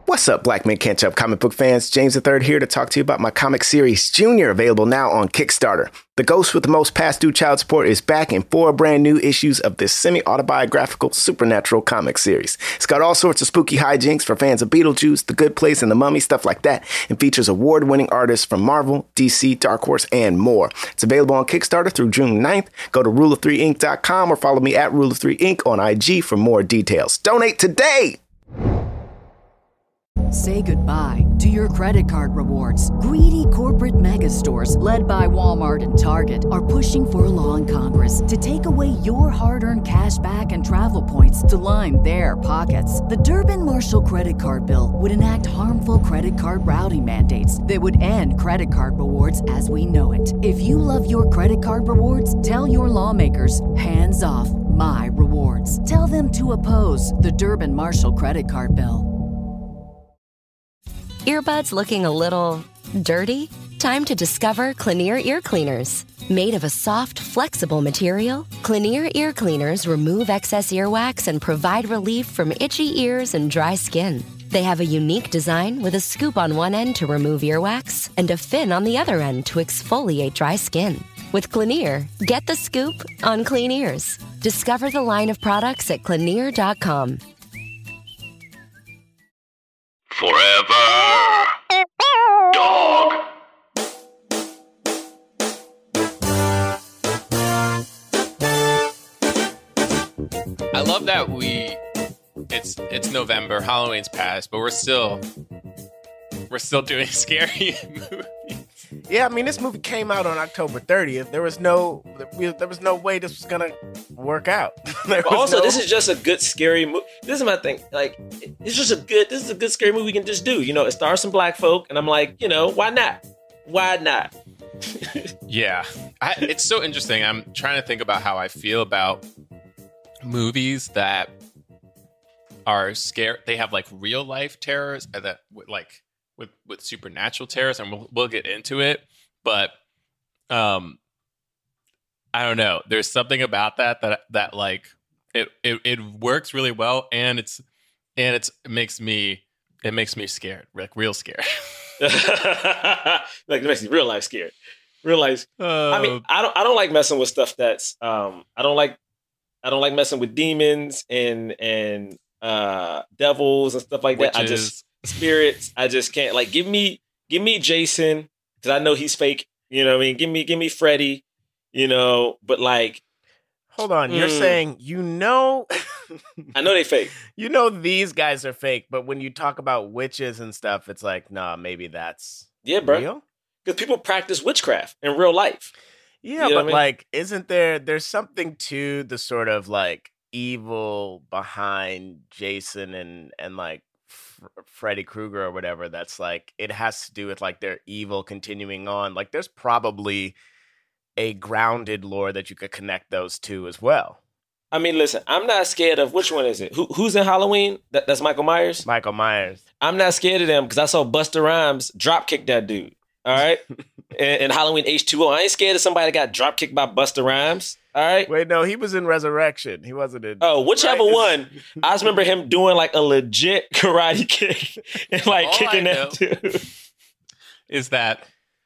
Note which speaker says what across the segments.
Speaker 1: What's up, Black Men Can't Jump comic book fans? James III here to talk to you about my comic series, Junior, available now on Kickstarter. The ghost with the most past due child support is back in 4 brand new issues of this semi-autobiographical supernatural comic series. It's got all sorts of spooky hijinks for fans of Beetlejuice, The Good Place, and The Mummy, stuff like that, and features award-winning artists from Marvel, DC, Dark Horse, and more. It's available on Kickstarter through June 9th. Go to rule3inc.com or follow me at rule3inc on IG for more details. Donate today!
Speaker 2: Say goodbye to your credit card rewards. Greedy corporate mega stores, led by Walmart and Target, are pushing for a law in Congress to take away your hard-earned cash back and travel points to line their pockets. The Durbin-Marshall credit card bill would enact harmful credit card routing mandates that would end credit card rewards as we know it. If you love your credit card rewards, tell your lawmakers, hands off my rewards. Tell them to oppose the Durbin-Marshall credit card bill.
Speaker 3: Earbuds looking a little dirty? Time to discover Clinier ear cleaners. Made of a soft, flexible material, Clinier ear cleaners remove excess earwax and provide relief from itchy ears and dry skin. They have a unique design with a scoop on one end to remove earwax and a fin on the other end to exfoliate dry skin. With Clinier, get the scoop on clean ears. Discover the line of products at Clinier.com.
Speaker 4: Forever. Dog.
Speaker 5: I love that it's November, Halloween's passed, but we're still doing scary movies.
Speaker 1: Yeah, I mean, this movie came out on October 30th. There was no way this was gonna work out.
Speaker 6: This is just a good scary movie. This is my thing. Like, this is a good scary movie we can just do. You know, it stars some black folk, and I'm like, you know, why not? Why not?
Speaker 5: Yeah, it's so interesting. I'm trying to think about how I feel about movies that are scary. They have like real life terrors and that with supernatural terrors, and we'll get into it. But I don't know. There's something about that like it works really well, and it makes me scared, like real scared.
Speaker 6: Like it makes me real life scared. Real life. I mean, I don't like messing with stuff that's I don't like messing with demons and devils and stuff like that. I just spirits. I just can't. Like, give me Jason, because I know he's fake. You know what I mean? Give me Freddy. You know, but like,
Speaker 1: hold on. You're saying I know
Speaker 6: they fake.
Speaker 1: You know these guys are fake, but when you talk about witches and stuff, it's like, nah, maybe that's real?
Speaker 6: Because people practice witchcraft in real life.
Speaker 1: Yeah, but like, isn't there's something to the sort of like evil behind Jason and like Freddy Krueger or whatever, that's like, it has to do with like their evil continuing on. Like, there's probably a grounded lore that you could connect those two as well.
Speaker 6: I mean, listen, I'm not scared of, which one is it? Who's in Halloween? That's Michael Myers?
Speaker 1: Michael Myers.
Speaker 6: I'm not scared of them because I saw Busta Rhymes drop kick that dude. All right? in Halloween H2O. I ain't scared of somebody that got drop kicked by Busta Rhymes. All right?
Speaker 1: Wait, no, he was in Resurrection. He wasn't in...
Speaker 6: Oh, whichever one. I just remember him doing like a legit karate kick and like all kicking that dude.
Speaker 5: Is that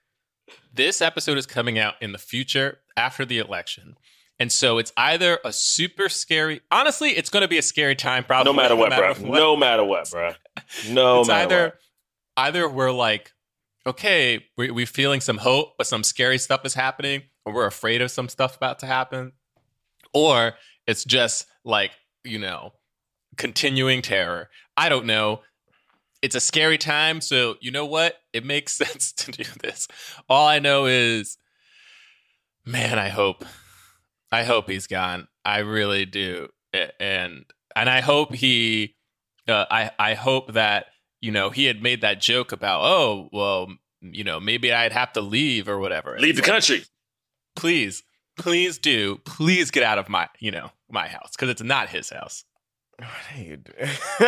Speaker 5: this episode is coming out in the future after the election. And so it's either a super scary... Honestly, it's going to be a scary time probably.
Speaker 6: No matter what, bro. No matter what, bro. No matter what.
Speaker 5: Either we're like, okay, we're feeling some hope, but some scary stuff is happening, or we're afraid of some stuff about to happen. Or it's just like, you know, continuing terror. I don't know. It's a scary time, so you know what? It makes sense to do this. All I know is, man, I hope he's gone. I really do. And I hope he, I hope that, you know, he had made that joke about, oh, well, you know, maybe I'd have to leave or whatever.
Speaker 6: Leave the country.
Speaker 5: Please do. Please get out of my house, because it's not his house.
Speaker 1: What are you doing?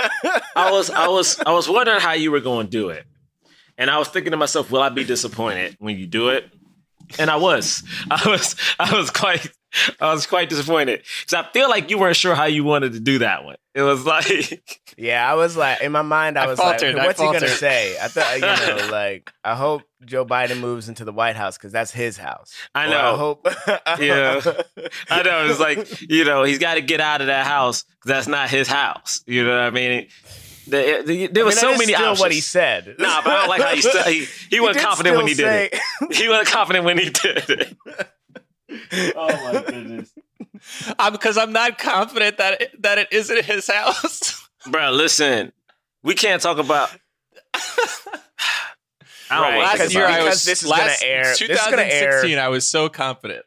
Speaker 6: I was wondering how you were going to do it. And I was thinking to myself, will I be disappointed when you do it? And I was quite I was quite disappointed because I feel like you weren't sure how you wanted to do that one. It was like,
Speaker 1: Yeah, I was like, in my mind, I was
Speaker 5: faltered,
Speaker 1: like, what's he gonna
Speaker 5: faltered.
Speaker 1: say? I thought, like, I hope Joe Biden moves into the White House because that's his house.
Speaker 6: I
Speaker 1: Or
Speaker 6: know.
Speaker 1: I hope.
Speaker 6: Yeah. I know. It's like, he's got to get out of that house because that's not his house. You know what I mean? There was so
Speaker 1: that is
Speaker 6: many
Speaker 1: still
Speaker 6: options.
Speaker 1: what he said.
Speaker 6: Nah, but I don't like how he wasn't
Speaker 1: did
Speaker 6: confident when he
Speaker 1: still
Speaker 6: did it. He wasn't confident when he did it. Oh my goodness.
Speaker 5: Because I'm not confident that it isn't his house.
Speaker 6: Bro, listen. We can't talk about... I don't
Speaker 1: Right,
Speaker 6: want to
Speaker 1: because
Speaker 6: think about it.
Speaker 1: because this is gonna air. This is gonna air.
Speaker 5: 2016, I was so confident.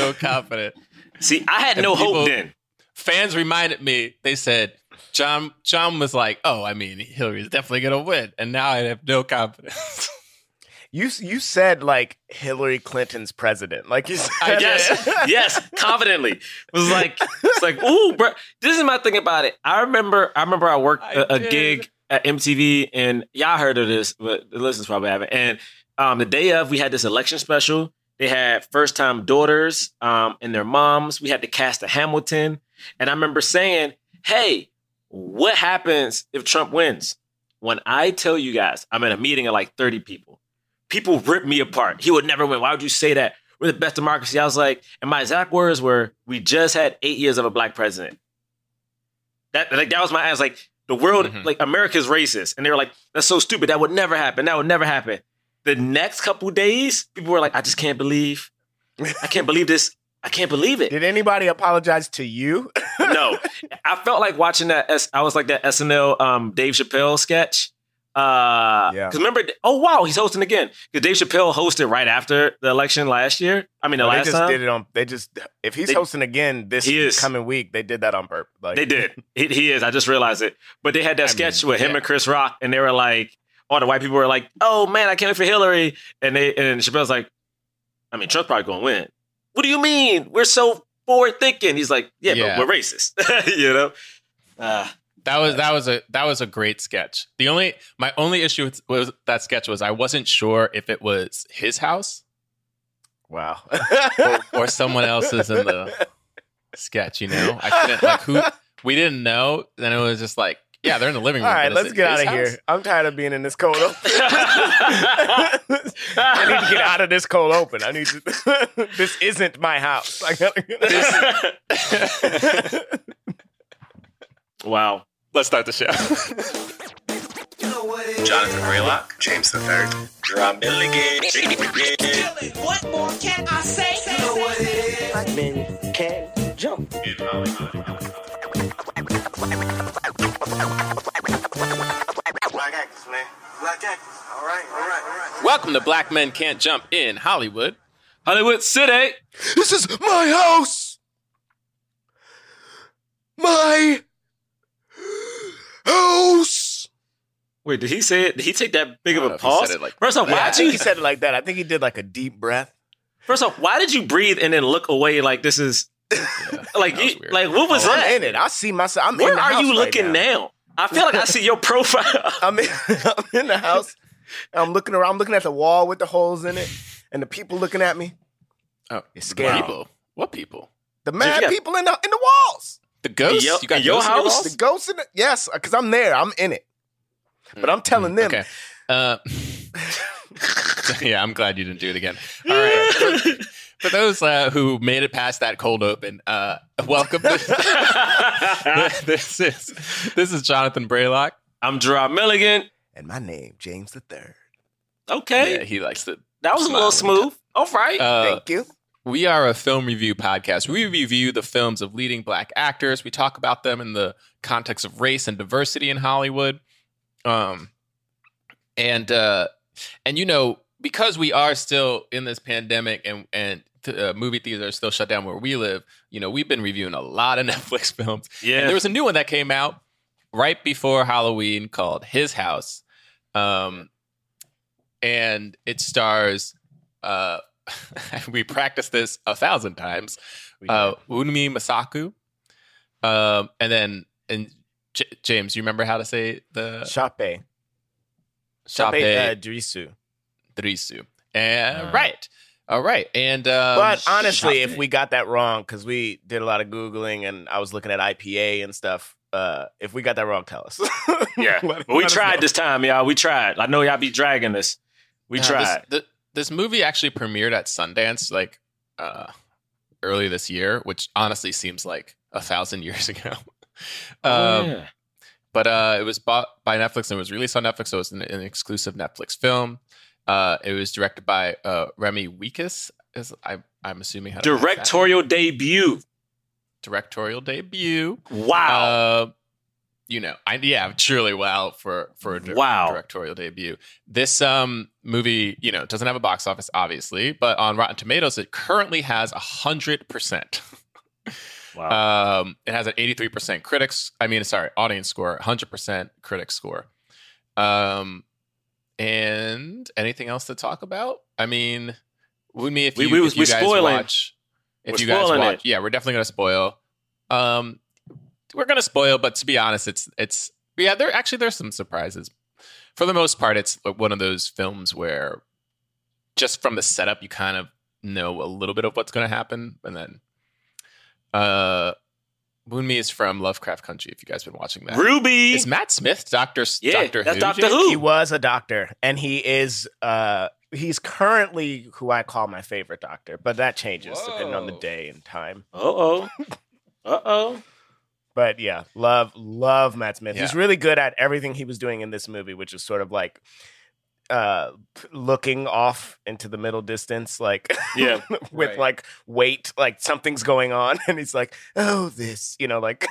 Speaker 6: See, I had no
Speaker 5: And people-
Speaker 6: hope then.
Speaker 5: Fans reminded me, they said, John was like, oh, I mean, Hillary's definitely going to win. And now I have no confidence.
Speaker 1: You said like Hillary Clinton's president. Like you said.
Speaker 6: Yes, confidently. It was like, it's like, ooh, bro. This is my thing about it. I remember I worked a gig at MTV, and y'all heard of this, but the listeners probably haven't. And the day of, we had this election special. They had first-time daughters and their moms. We had to cast a Hamilton. And I remember saying, hey, what happens if Trump wins? When I tell you guys, I'm in a meeting of like 30 people. People rip me apart. He would never win. Why would you say that? We're the best democracy. I was like, and my exact words were, we just had 8 years of a black president. That was my answer. Like, the world, like, America's racist. And they were like, that's so stupid. That would never happen. That would never happen. The next couple days, people were like, I can't believe this. I can't believe it.
Speaker 1: Did anybody apologize to you?
Speaker 6: No. I felt like watching that. I was like that SNL Dave Chappelle sketch. Because remember, oh wow, he's hosting again. Because Dave Chappelle hosted right after the election last year. I mean, last time.
Speaker 1: Did it on. If he's hosting again this coming week, they did that on purpose. Like,
Speaker 6: they did. He is. I just realized it. But they had that sketch with him and Chris Rock, and they were like, all the white people were like, "Oh man, I can't wait for Hillary," and Chappelle's like, "I mean, Trump's probably going to win." What do you mean? We're so forward thinking. He's like, "Yeah, but we're racist," you know.
Speaker 5: That was a great sketch. My only issue with that sketch was I wasn't sure if it was his house.
Speaker 1: Wow.
Speaker 5: or someone else's in the sketch. You know, I couldn't like who we didn't know. Then it was just like, yeah, they're in the living room.
Speaker 1: All right, let's get out of here. I'm tired of being in this cold open. I need to get out of this cold open. I need to. This isn't my house. I gotta get
Speaker 6: Wow.
Speaker 5: Let's start the show.
Speaker 1: Jonathan Braylock, James III,
Speaker 6: Drum Milligan.
Speaker 4: What more can I say? You know what it is.
Speaker 1: Black men can't jump.
Speaker 4: Black actors, man. Black actors. All right.
Speaker 5: Welcome to Black Men Can't Jump in Hollywood.
Speaker 6: Hollywood City.
Speaker 1: This is my house. My house.
Speaker 6: Wait, did he say it? Did he take that big of
Speaker 5: I
Speaker 6: a
Speaker 5: don't know if he
Speaker 6: pause?
Speaker 5: said it like-
Speaker 6: First off,
Speaker 1: Yeah, I
Speaker 6: why
Speaker 1: think he said it like that. I think he did like a deep breath.
Speaker 6: First off, why did you breathe and then look away like this is like
Speaker 5: that was weird.
Speaker 6: like what was
Speaker 1: I'm
Speaker 6: that?
Speaker 1: in it. I see myself. I'm
Speaker 6: Where
Speaker 1: in the
Speaker 6: are
Speaker 1: house
Speaker 6: you
Speaker 1: right
Speaker 6: looking now? I feel like I see your profile.
Speaker 1: I'm in the house. I'm looking around. I'm looking at the wall with the holes in it, and the people looking at me.
Speaker 5: Oh,
Speaker 1: It's scary.
Speaker 5: people. What people?
Speaker 1: The mad
Speaker 6: Yeah.
Speaker 1: people in the walls.
Speaker 5: The ghosts?
Speaker 6: Yo-
Speaker 5: You got
Speaker 6: your
Speaker 5: ghosts in your
Speaker 6: house?
Speaker 5: walls?
Speaker 1: The ghosts in it. Yes, because I'm there. I'm in it. But I'm telling them.
Speaker 5: Okay. Yeah, I'm glad you didn't do it again. All right. For those who made it past that cold open, welcome. This is Jonathan Braylock.
Speaker 6: I'm Drum Milligan.
Speaker 1: And my name, James III.
Speaker 6: Okay.
Speaker 5: Yeah, he likes to.
Speaker 6: That was a little smooth. All right.
Speaker 1: Thank you.
Speaker 5: We are a film review podcast. We review the films of leading black actors. We talk about them in the context of race and diversity in Hollywood. And you know, because we are still in this pandemic and movie theaters are still shut down where we live, you know, we've been reviewing a lot of Netflix films.
Speaker 6: Yeah.
Speaker 5: And there was a new one that came out right before Halloween called His House. And it stars, we practiced this 1,000 times, Unmi Masaku. James, you remember how to say the
Speaker 1: Chape
Speaker 5: Chape
Speaker 1: Drisu.
Speaker 5: Drisu. Right. All right. And
Speaker 1: but honestly, if
Speaker 5: shopping.
Speaker 1: we got that wrong, because we did a lot of Googling and I was looking at IPA and stuff, if we got that wrong, tell us.
Speaker 6: Yeah. But we tried this time, y'all. We tried. I know y'all be dragging this. We tried.
Speaker 5: This movie actually premiered at Sundance like early this year, which honestly seems like 1,000 years ago. But it was bought by Netflix and was released on Netflix, so it's an exclusive Netflix film. It was directed by Remy Weekes, I'm assuming. How to
Speaker 6: Directorial debut.
Speaker 5: Wow. Truly wow for a directorial debut. This movie, doesn't have a box office, obviously, but on Rotten Tomatoes, it currently has 100%.
Speaker 6: Wow.
Speaker 5: It has an 83% audience score, 100% critic score. And anything else to talk about? I mean, if you guys watch, yeah, we're definitely gonna spoil. We're gonna spoil, but to be honest, there's some surprises. For the most part, it's one of those films where just from the setup, you kind of know a little bit of what's going to happen, and then Moonme is from Lovecraft Country. If you guys been watching that,
Speaker 6: Ruby
Speaker 5: is Matt Smith Doctor Who.
Speaker 6: That's Doctor Who.
Speaker 1: He was a doctor, and he is. He's currently who I call my favorite doctor, but that changes depending on the day and time. But yeah, love Matt Smith. Yeah. He's really good at everything he was doing in this movie, which is sort of like looking off into the middle distance, like with like weight, like something's going on, and he's like, "Oh, this," like.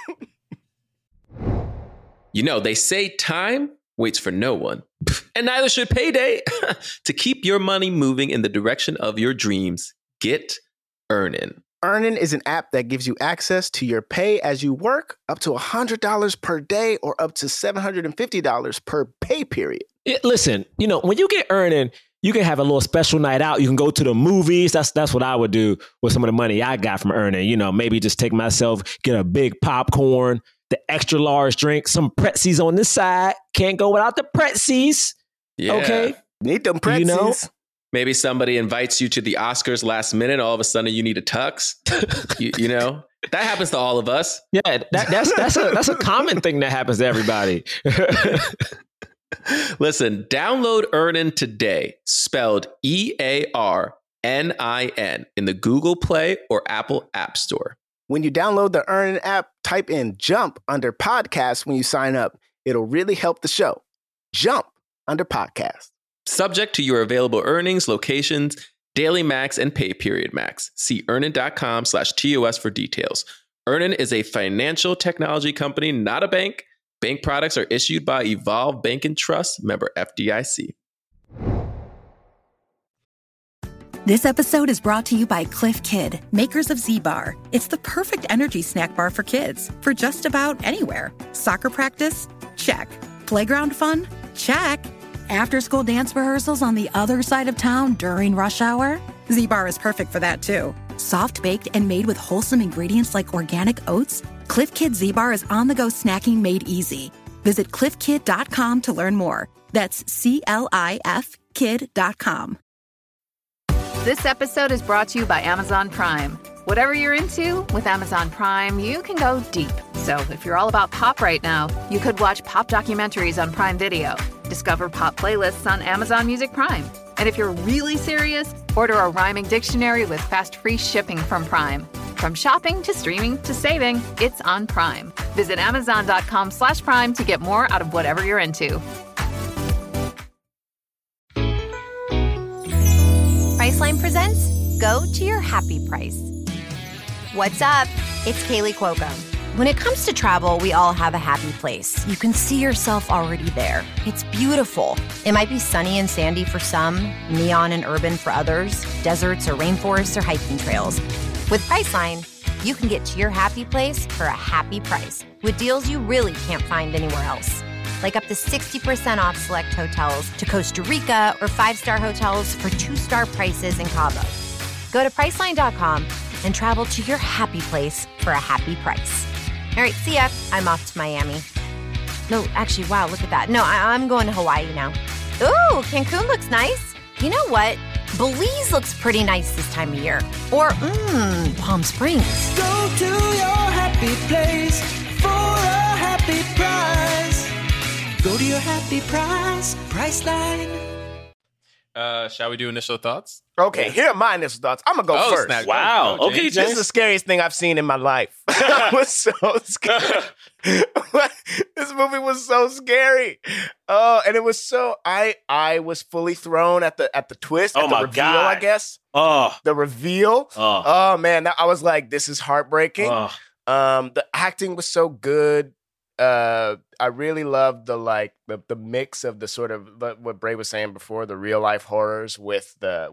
Speaker 7: They say time waits for no one, and neither should payday. To keep your money moving in the direction of your dreams, get Earnin.
Speaker 1: Earnin is an app that gives you access to your pay as you work, up to $100 per day or up to $750 per pay period.
Speaker 8: Listen, when you get Earnin, you can have a little special night out. You can go to the movies. That's what I would do with some of the money I got from Earnin. Maybe just take myself, get a big popcorn, the extra large drink, some pretzels on this side. Can't go without the pretzels.
Speaker 7: Yeah.
Speaker 1: Okay. Need them pretzels.
Speaker 7: Maybe somebody invites you to the Oscars last minute. All of a sudden, you need a tux. That happens to all of us.
Speaker 8: Yeah, that's a common thing that happens to everybody.
Speaker 7: Listen, download Earnin today, spelled EARNIN, in the Google Play or Apple App Store.
Speaker 1: When you download the Earnin app, type in JUMP under podcast when you sign up. It'll really help the show. JUMP under podcast.
Speaker 7: Subject to your available earnings, locations, daily max, and pay period max. See earnin.com/TOS for details. Earnin is a financial technology company, not a bank. Bank products are issued by Evolve Bank and Trust, member FDIC.
Speaker 9: This episode is brought to you by Cliff Kid, makers of Z-Bar. It's the perfect energy snack bar for kids, for just about anywhere. Soccer practice? Check. Playground fun? Check. After-school dance rehearsals on the other side of town during rush hour? Z-Bar is perfect for that, too. Soft-baked and made with wholesome ingredients like organic oats, Cliff Kid Z-Bar is on-the-go snacking made easy. Visit cliffkid.com to learn more. That's CLIF kid.com.
Speaker 10: This episode is brought to you by Amazon Prime. Whatever you're into, with Amazon Prime, you can go deep. So if you're all about pop right now, you could watch pop documentaries on Prime Video, discover pop playlists on Amazon Music Prime. And if you're really serious, order a rhyming dictionary with fast free shipping from Prime. From shopping to streaming to saving, it's on Prime. Visit Amazon.com/Prime to get more out of whatever you're into.
Speaker 11: Priceline presents Go to Your Happy Price. What's up? It's Kaylee Cuoco. When it comes to travel, we all have a happy place. You can see yourself already there. It's beautiful. It might be sunny and sandy for some, neon and urban for others, deserts or rainforests or hiking trails. With Priceline, you can get to your happy place for a happy price with deals you really can't find anywhere else. Like up to 60% off select hotels to Costa Rica or 5-star hotels for 2-star prices in Cabo. Go to Priceline.com and travel to your happy place for a happy price. All right, see ya. I'm off to Miami. No, actually, wow, look at that. No, I'm going to Hawaii now. Ooh, Cancun looks nice. You know what? Belize looks pretty nice this time of year. Or, Palm Springs.
Speaker 12: Go to your happy place for a happy price. Go to your happy price, Priceline.
Speaker 5: Shall we do initial thoughts?
Speaker 1: Okay, here are my initial thoughts. I'm going to go first.
Speaker 5: Snap.
Speaker 6: Wow.
Speaker 5: Go,
Speaker 6: Okay,
Speaker 5: James.
Speaker 1: This is the scariest thing I've seen in my life. I was so scared. This movie was so scary. Oh, and it was so I was fully thrown at the twist, at the reveal,
Speaker 6: God.
Speaker 1: I guess.
Speaker 6: Oh.
Speaker 1: The reveal. Oh man, I was like, this is heartbreaking.
Speaker 6: Oh.
Speaker 1: The acting was so good. I really loved the mix of the sort of what Bray was saying before, the real life horrors with the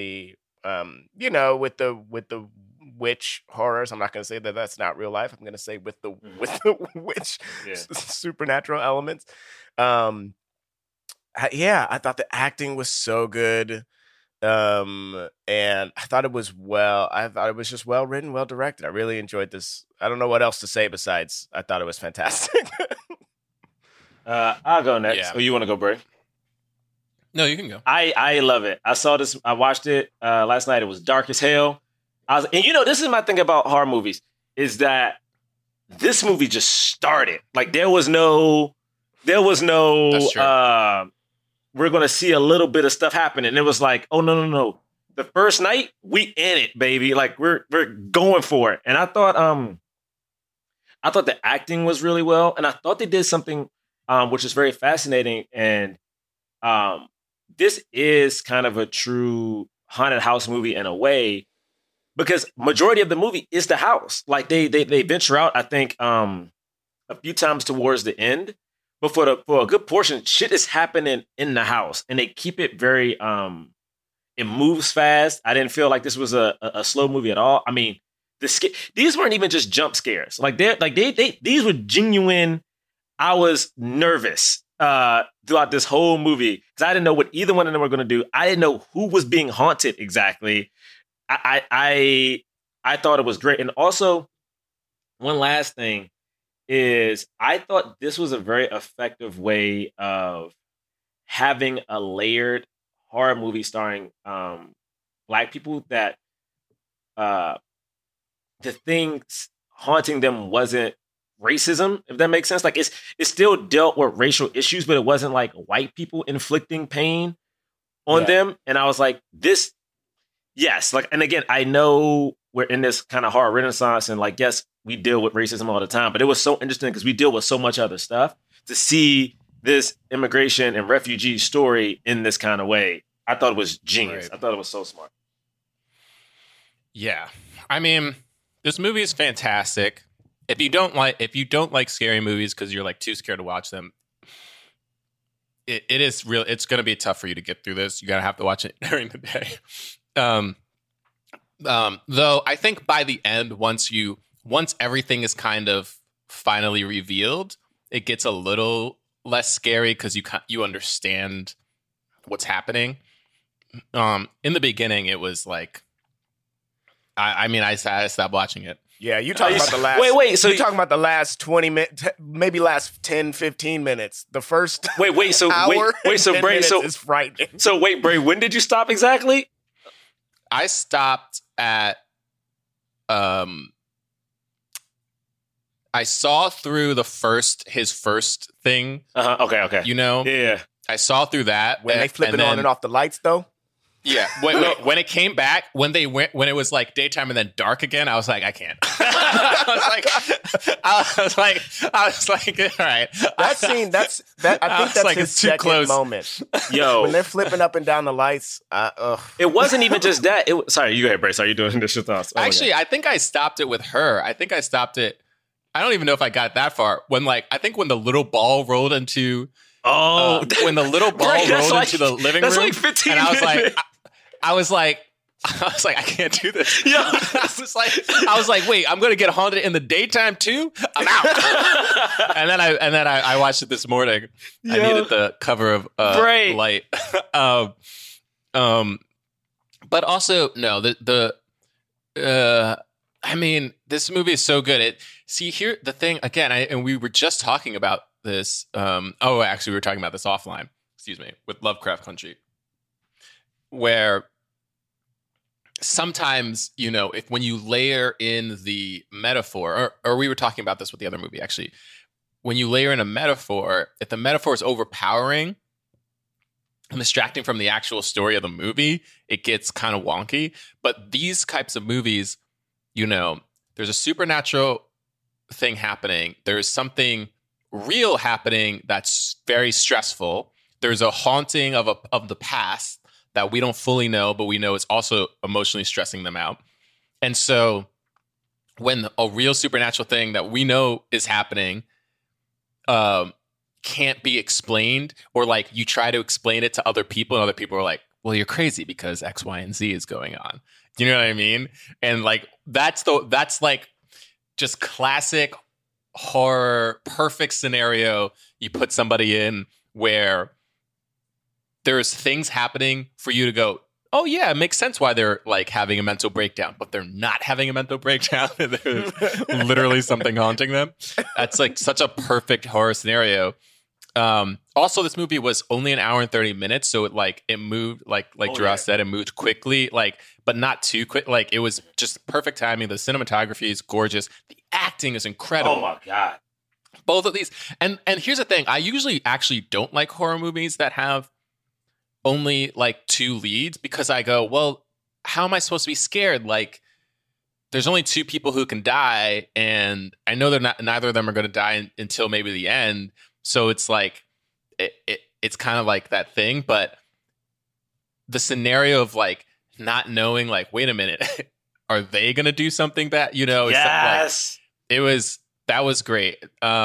Speaker 1: witch horrors. I'm not going to say that that's not real life. I'm going to say with the witch supernatural elements. I thought the acting was so good. And I thought it was just well written, well directed. I really enjoyed this. I don't know what else to say besides I thought it was fantastic.
Speaker 6: I'll go next.
Speaker 5: Yeah.
Speaker 6: Oh, you want to go, Bray?
Speaker 5: No, you can go.
Speaker 6: I love it. I saw this. I watched it last night. It was dark as hell. This is my thing about horror movies is that this movie just started. Like there was no.
Speaker 5: That's true.
Speaker 6: We're gonna see a little bit of stuff happen, and it was like, oh no. The first night we in it, baby. Like we're going for it. And I thought the acting was really well, and I thought they did something which is very fascinating. And this is kind of a true haunted house movie in a way, because majority of the movie is the house. Like they venture out, I think, a few times towards the end, but for a good portion, shit is happening in the house, and they keep it very. It moves fast. I didn't feel like this was a slow movie at all. I mean, these weren't even just jump scares. These were genuine. I was nervous throughout this whole movie because I didn't know what either one of them were going to do. I didn't know who was being haunted exactly. I thought it was great. And also, one last thing is I thought this was a very effective way of having a layered horror movie starring Black people that the things haunting them wasn't racism, if that makes sense. Like it still dealt with racial issues, but it wasn't like white people inflicting pain on them. And I was like, this, yes. Like, and again, I know we're in this kind of horror renaissance, and like, yes, we deal with racism all the time, but it was so interesting because we deal with so much other stuff to see this immigration and refugee story in this kind of way. I thought it was genius.
Speaker 5: Right.
Speaker 6: I thought it was so smart.
Speaker 5: Yeah. I mean, this movie is fantastic. If you don't like scary movies because you're like too scared to watch them, it is real. It's going to be tough for you to get through this. You got to have to watch it during the day. Though I think by the end, once everything is kind of finally revealed, it gets a little less scary because you understand what's happening. In the beginning, it was like, I stopped watching it.
Speaker 1: Yeah, you talking about the last...
Speaker 6: Wait, so...
Speaker 1: You're talking about the last 20 minutes, maybe last 10, 15 minutes. The first
Speaker 6: hour
Speaker 1: so Bray, is frightening.
Speaker 6: So wait, Bray, when did you stop exactly?
Speaker 5: I stopped at... I saw through his first thing.
Speaker 6: Okay.
Speaker 5: You know?
Speaker 6: Yeah.
Speaker 5: I saw through that.
Speaker 1: When they flip it on and off the lights, though?
Speaker 5: Yeah. When it came back, when it was like daytime and then dark again, I was like, I can't. I was like, all right.
Speaker 1: That scene, I think that's
Speaker 5: like,
Speaker 1: his
Speaker 5: it's too
Speaker 1: second
Speaker 5: close.
Speaker 1: moment.
Speaker 6: Yo.
Speaker 1: When they're flipping up and down the lights,
Speaker 6: It wasn't even just that. Sorry, you go ahead, Brace. Are you doing initial thoughts? Oh,
Speaker 5: actually, I think I stopped it with her. I think I stopped it. I don't even know if I got that far. When the little ball rolled into... when the little ball rolled into the living room,
Speaker 6: like 15
Speaker 5: and
Speaker 6: minutes.
Speaker 5: I was like, I can't do this. Yeah. I was like, wait, I'm going to get haunted in the daytime too? I'm out. and then I watched it this morning. Yeah. I needed the cover of Light. But also, no, I mean, this movie is so good. Here, the thing, again, and we were just talking about this. Actually, we were talking about this offline, with Lovecraft Country, where sometimes, you know, if when you layer in the metaphor, or we were talking about this with the other movie, actually, when you layer in a metaphor, if the metaphor is overpowering and distracting from the actual story of the movie, it gets kind of wonky. But these types of movies, you know, there's a supernatural thing happening. There's something real happening that's very stressful. There's a haunting of the past that we don't fully know, but we know it's also emotionally stressing them out. And so when a real supernatural thing that we know is happening can't be explained, or like you try to explain it to other people and other people are like, well, you're crazy because X, Y, and Z is going on. You know what I mean? And like, that's like just classic horror, perfect scenario you put somebody in where there's things happening for you to go, oh yeah, it makes sense why they're like having a mental breakdown, but they're not having a mental breakdown. There's literally something haunting them. That's like such a perfect horror scenario. Also, this movie was only an hour and 30 minutes, so it moved like Gerard said, it moved quickly, like, but not too quick. Like, it was just perfect timing. The cinematography is gorgeous. The acting is incredible.
Speaker 6: Oh my God.
Speaker 5: Both of these. And here's the thing. I usually actually don't like horror movies that have only like two leads, because I go, well, how am I supposed to be scared? Like, there's only two people who can die, and I know neither of them are going to die until maybe the end. So it's like, it's kind of like that thing. But the scenario of like not knowing, like, wait a minute, are they going to do something that, you know?
Speaker 6: Yes.
Speaker 5: That was great.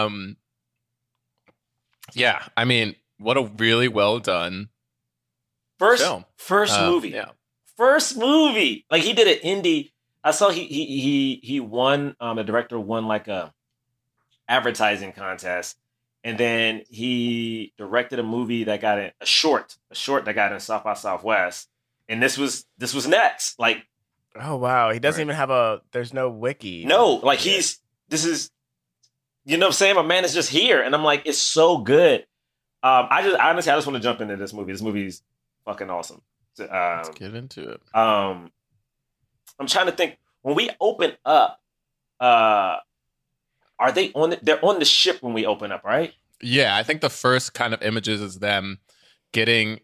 Speaker 5: Yeah, I mean, what a really well done film.
Speaker 6: First movie.
Speaker 5: Yeah.
Speaker 6: First movie. Like, he did an indie. I saw he won, the director won like a advertising contest. And then he directed a movie that got a short that got in South by Southwest. And this was next. Like,
Speaker 1: oh wow, he doesn't even have there's no wiki.
Speaker 6: No, like this is, you know what I'm saying? My man is just here. And I'm like, it's so good. I just want to jump into this movie. This movie's fucking awesome.
Speaker 5: Let's get into it.
Speaker 6: I'm trying to think, when we open up, are they they're on the ship when we open up, right?
Speaker 5: Yeah, I think the first kind of images is them getting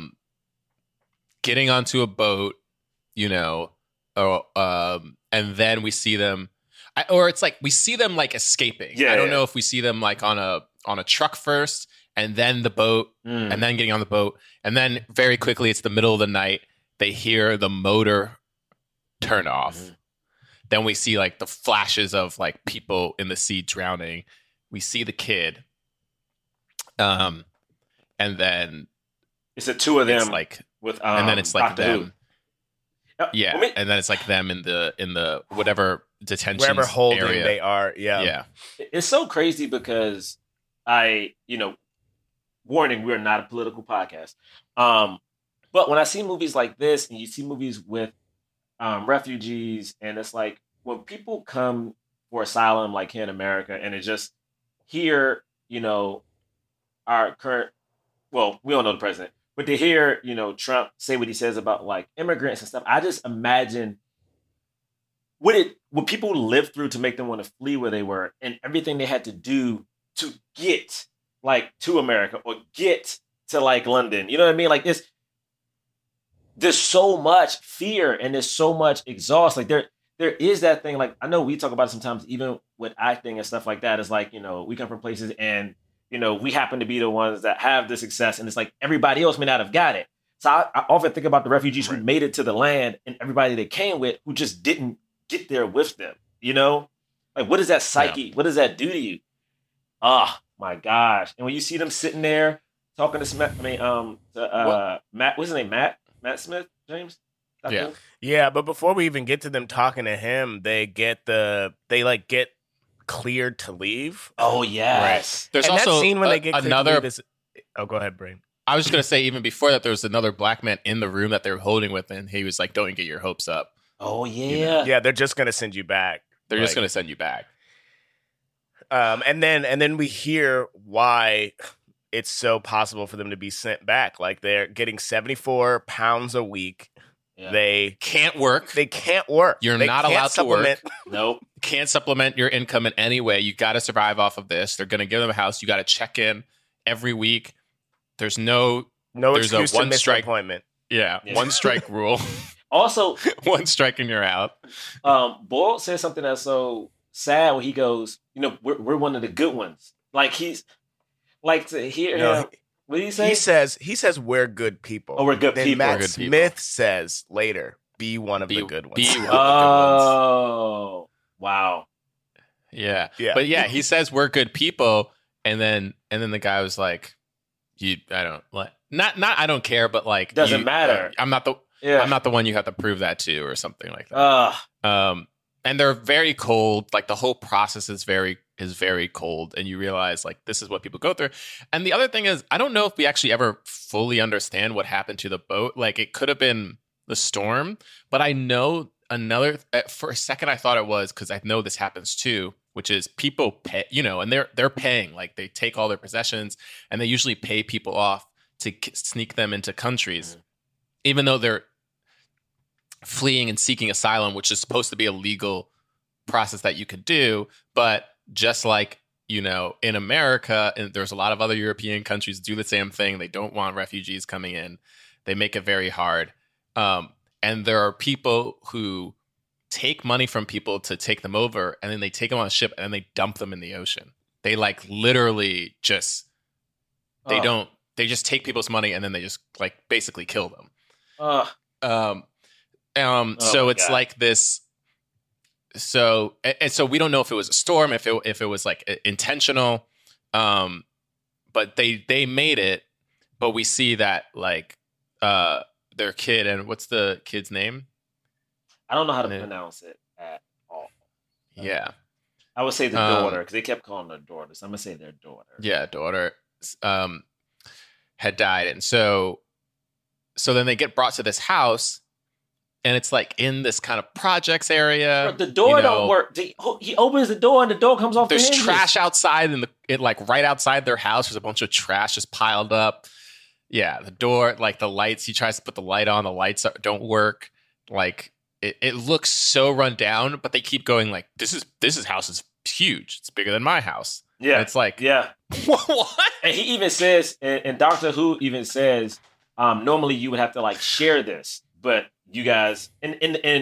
Speaker 5: onto a boat, you know, and then we see them, or it's like we see them like escaping.
Speaker 6: Yeah,
Speaker 5: I don't know if we see them like on a truck first, and then the boat, and then getting on the boat, and then very quickly it's the middle of the night. They hear the motor turn off. Mm-hmm. Then we see like the flashes of like people in the sea drowning. We see the kid. And then
Speaker 6: it's the two of them,
Speaker 5: like
Speaker 6: with
Speaker 5: and then it's like
Speaker 6: Dr.
Speaker 5: them.
Speaker 6: Who.
Speaker 5: Yeah. And then it's like them in the whatever detention
Speaker 1: wherever holding
Speaker 5: area
Speaker 1: they are. Yeah.
Speaker 5: Yeah.
Speaker 6: It's so crazy because warning, we're not a political podcast. But when I see movies like this, and you see movies with refugees, and it's like when people come for asylum, like here in America, and it just hear, our current, well, we don't know the president, but to hear, Trump say what he says about like immigrants and stuff, I just imagine what people lived through to make them want to flee where they were, and everything they had to do to get like to America or get to like London. You know what I mean? Like there's so much fear and there's so much exhaust. Like there is that thing. Like I know we talk about it sometimes, even with acting and stuff like that. It's like, we come from places and, we happen to be the ones that have the success, and it's like everybody else may not have got it. So I often think about the refugees who made it to the land and everybody they came with who just didn't get there with them. Like what is that psyche? Yeah. What does that do to you? Oh my gosh. And when you see them sitting there talking to Matt, what's his name? Matt Smith, James?
Speaker 5: Yeah.
Speaker 1: Yeah, but before we even get to them talking to him, they get cleared to leave.
Speaker 6: Oh yes.
Speaker 5: Right. There's
Speaker 1: and
Speaker 5: also
Speaker 1: that scene when they get
Speaker 5: another.
Speaker 1: to leave go ahead, Brain.
Speaker 5: I was just gonna say, even before that, there was another black man in the room that they were holding with, and he was like, "Don't get your hopes up."
Speaker 6: Oh yeah.
Speaker 1: Yeah, they're just gonna send you back.
Speaker 5: They're just gonna send you back.
Speaker 1: And then we hear why it's so possible for them to be sent back. Like they're getting 74 pounds a week. They
Speaker 5: can't work.
Speaker 1: They can't work.
Speaker 5: You're
Speaker 1: They
Speaker 5: not
Speaker 1: can't
Speaker 5: allowed to work.
Speaker 1: supplement.
Speaker 6: Nope.
Speaker 5: Can't supplement your income in any way. You got to survive off of this. They're going to give them a house. You got to check in every week. There's
Speaker 1: No
Speaker 5: there's
Speaker 1: excuse
Speaker 5: a one
Speaker 1: to miss
Speaker 5: strike
Speaker 1: an appointment.
Speaker 5: Yeah, one strike rule.
Speaker 6: Also,
Speaker 5: one strike and you're out.
Speaker 6: Boyle says something that's so sad when he goes, we're one of the good ones. Like he's like to hear him. What did he say?
Speaker 1: He says we're good people.
Speaker 6: Oh, we're good
Speaker 1: then
Speaker 6: people.
Speaker 1: Matt
Speaker 5: We're good people.
Speaker 1: Smith says later, be one of the good ones.
Speaker 5: Be one of the good ones.
Speaker 6: Oh, wow.
Speaker 5: Yeah.
Speaker 1: Yeah.
Speaker 5: But yeah, he says we're good people, and then the guy was like, I don't care, but like
Speaker 6: Doesn't matter.
Speaker 5: I'm not the one you have to prove that to, or something like that. And they're very cold. Like the whole process is very cold, and you realize like this is what people go through. And the other thing is, I don't know if we actually ever fully understand what happened to the boat. Like it could have been the storm, but I know for a second I thought it was, because I know this happens too, which is people pay, and they're paying, like they take all their possessions and they usually pay people off to sneak them into countries, even though they're fleeing and seeking asylum, which is supposed to be a legal process that you could do. But just like, in America, and there's a lot of other European countries do the same thing. They don't want refugees coming in. They make it very hard. And there are people who take money from people to take them over, and then they take them on a ship and then they dump them in the ocean. They like literally just, they just take people's money and then they just like basically kill them. So it's
Speaker 6: God.
Speaker 5: like this. So we don't know if it was a storm, if it was like intentional, but they made it. But we see that like their kid, and what's the kid's name?
Speaker 6: I don't know how to pronounce it at all.
Speaker 5: Yeah,
Speaker 6: I would say the daughter, because they kept calling her daughter, so I'm gonna say their daughter.
Speaker 5: Yeah, daughter had died, and so then they get brought to this house. And it's like in this kind of projects area.
Speaker 6: Bro, the door don't work. He opens the door and the door comes off the
Speaker 5: hinges. There's trash outside, like right outside their house. There's a bunch of trash just piled up. Yeah, the door, like the lights. He tries to put the light on. The lights don't work. Like it looks so run down. But they keep going like, this house is huge. It's bigger than my house.
Speaker 6: Yeah,
Speaker 5: and it's like,
Speaker 6: yeah.
Speaker 5: What?
Speaker 6: And he even says, and Doctor Who even says, normally you would have to like share this, but you guys and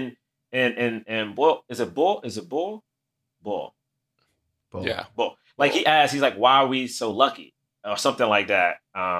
Speaker 6: Bull, is it Bull? Is it Bull? Bull.
Speaker 5: Yeah.
Speaker 6: Bull. Like he asked, he's like, why are we so lucky? Or something like that.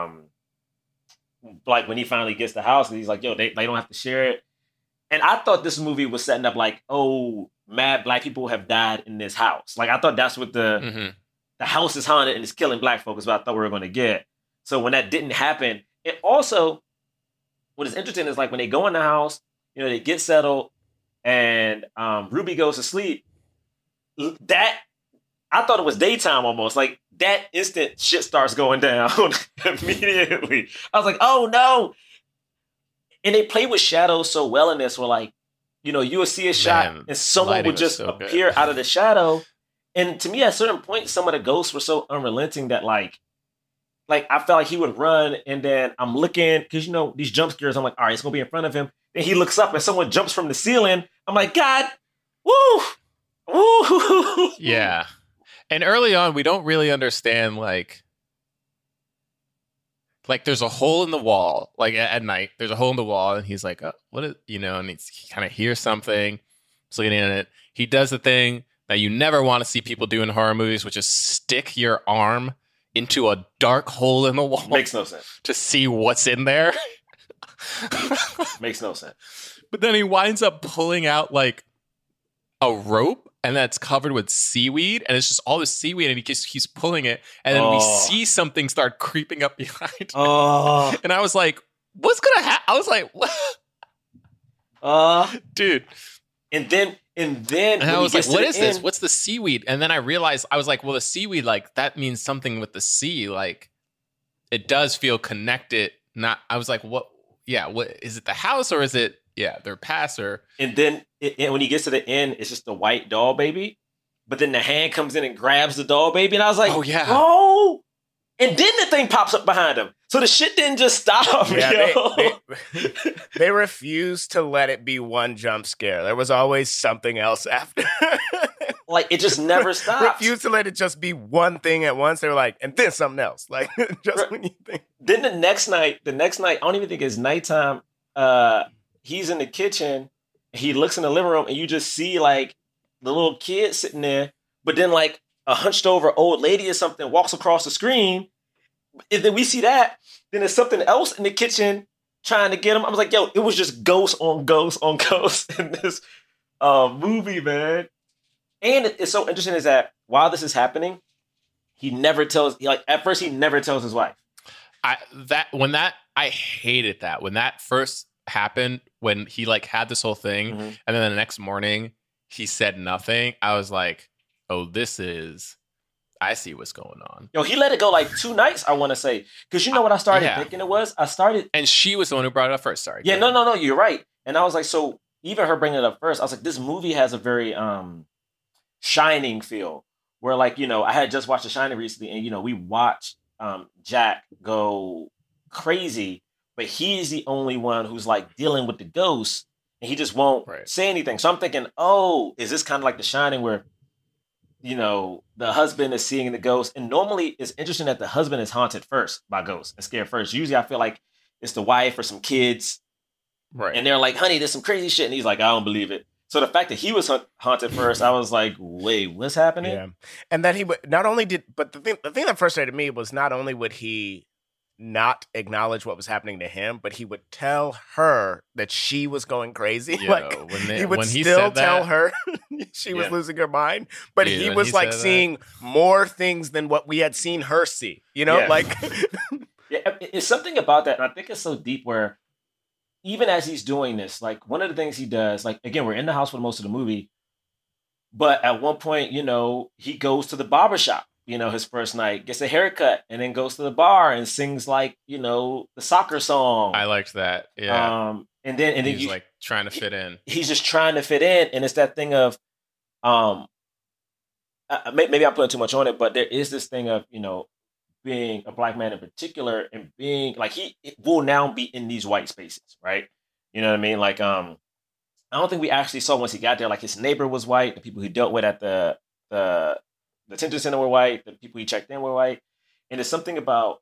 Speaker 6: Like when he finally gets the house, and he's like, yo, they don't have to share it. And I thought this movie was setting up like, oh, mad black people have died in this house. Like I thought that's what the house is haunted and it's killing black folks, what I thought we were gonna get. So when that didn't happen, it also, what is interesting is like when they go in the house, they get settled, and Ruby goes to sleep. That I thought it was daytime almost. Like that instant, shit starts going down immediately. I was like, oh no! And they play with shadows so well in this. Where like, you will see a shot and someone would just appear out of the shadow. And to me, at a certain point, some of the ghosts were so unrelenting that like I felt like he would run, and then I'm looking, because these jump scares, I'm like, all right, it's gonna be in front of him. Then he looks up and someone jumps from the ceiling. I'm like, God, woo, woo.
Speaker 5: Yeah. And early on, we don't really understand like there's a hole in the wall, like at night, there's a hole in the wall, and he's like, oh, what is, and he kind of hears something, he's looking in it. He does the thing that you never want to see people do in horror movies, which is stick your arm into a dark hole in the wall.
Speaker 6: Makes no sense.
Speaker 5: To see what's in there.
Speaker 6: Makes no sense.
Speaker 5: But then he winds up pulling out like a rope, and that's covered with seaweed, and it's just all this seaweed, and he's pulling it, and then we see something start creeping up behind him. And I was like, what's gonna happen? I was like, what? Dude.
Speaker 6: And then
Speaker 5: I was like, what is this? What's the seaweed? And then I realized, I was like, well, the seaweed, like that means something with the sea. Like it does feel connected. I was like, what? Yeah. What is it? The house, or is it? Yeah, their past, or.
Speaker 6: And then when he gets to the end, it's just the white doll baby. But then the hand comes in and grabs the doll baby. And I was like,
Speaker 5: oh yeah.
Speaker 6: Oh, and then the thing pops up behind him. So the shit didn't just stop.
Speaker 1: Yeah,
Speaker 6: yo.
Speaker 1: they refused to let it be one jump scare. There was always something else after.
Speaker 6: Like it just never stopped.
Speaker 1: Refused to let it just be one thing at once. They were like, and then something else. Like just when you think.
Speaker 6: Then the next night, I don't even think it's nighttime. He's in the kitchen. He looks in the living room, and you just see like the little kid sitting there. But then like a hunched over old lady or something walks across the screen. And then we see that. Then there's something else in the kitchen trying to get him. I was like, yo, it was just ghost on ghost on ghost in this movie, man. And it's so interesting is that while this is happening, he never tells. At first, he never tells his wife.
Speaker 5: I hated that when that first happened. When he like had this whole thing, and then the next morning he said nothing. I was like, oh, I see what's going on.
Speaker 6: Yo, he let it go like 2 nights, I want to say. Because you know what I started thinking it was?
Speaker 5: And she was the one who brought it up first. Sorry.
Speaker 6: Yeah, no, you're right. And I was like, so even her bringing it up first, I was like, this movie has a very Shining feel. Where like, you know, I had just watched The Shining recently and, you know, we watched Jack go crazy, but he's the only one who's like dealing with the ghost and he just won't say anything. So I'm thinking, oh, is this kind of like The Shining where, you know, the husband is seeing the ghost? And normally it's interesting that the husband is haunted first by ghosts and scared first. Usually I feel like it's the wife or some kids.
Speaker 5: Right.
Speaker 6: And they're like, honey, there's some crazy shit. And he's like, I don't believe it. So the fact that he was haunted first, I was like, wait, what's happening?
Speaker 1: Yeah. And that he would not only but the thing that frustrated me was not only would he not acknowledge what was happening to him, but he would tell her that she was going crazy.
Speaker 5: Yo,
Speaker 1: he would still tell her she was losing her mind, but he was like seeing more things than what we had seen her see. You know, like
Speaker 6: it's something about that. And I think it's so deep where even as he's doing this, like one of the things he does, like again, we're in the house for most of the movie, but at one point, you know, he goes to the barbershop, you know, his first night, gets a haircut, and then goes to the bar and sings like, you know, the soccer song.
Speaker 5: I liked that. Yeah.
Speaker 6: And then
Speaker 5: he's like trying to fit in.
Speaker 6: He's just trying to fit in. And it's that thing of, maybe I'm putting too much on it, but there is this thing of, you know, being a black man in particular and being like, he will now be in these white spaces, right? You know what I mean? Like, I don't think we actually saw once he got there, like his neighbor was white, the people he dealt with at the detention center were white, the people he checked in were white. And there's something about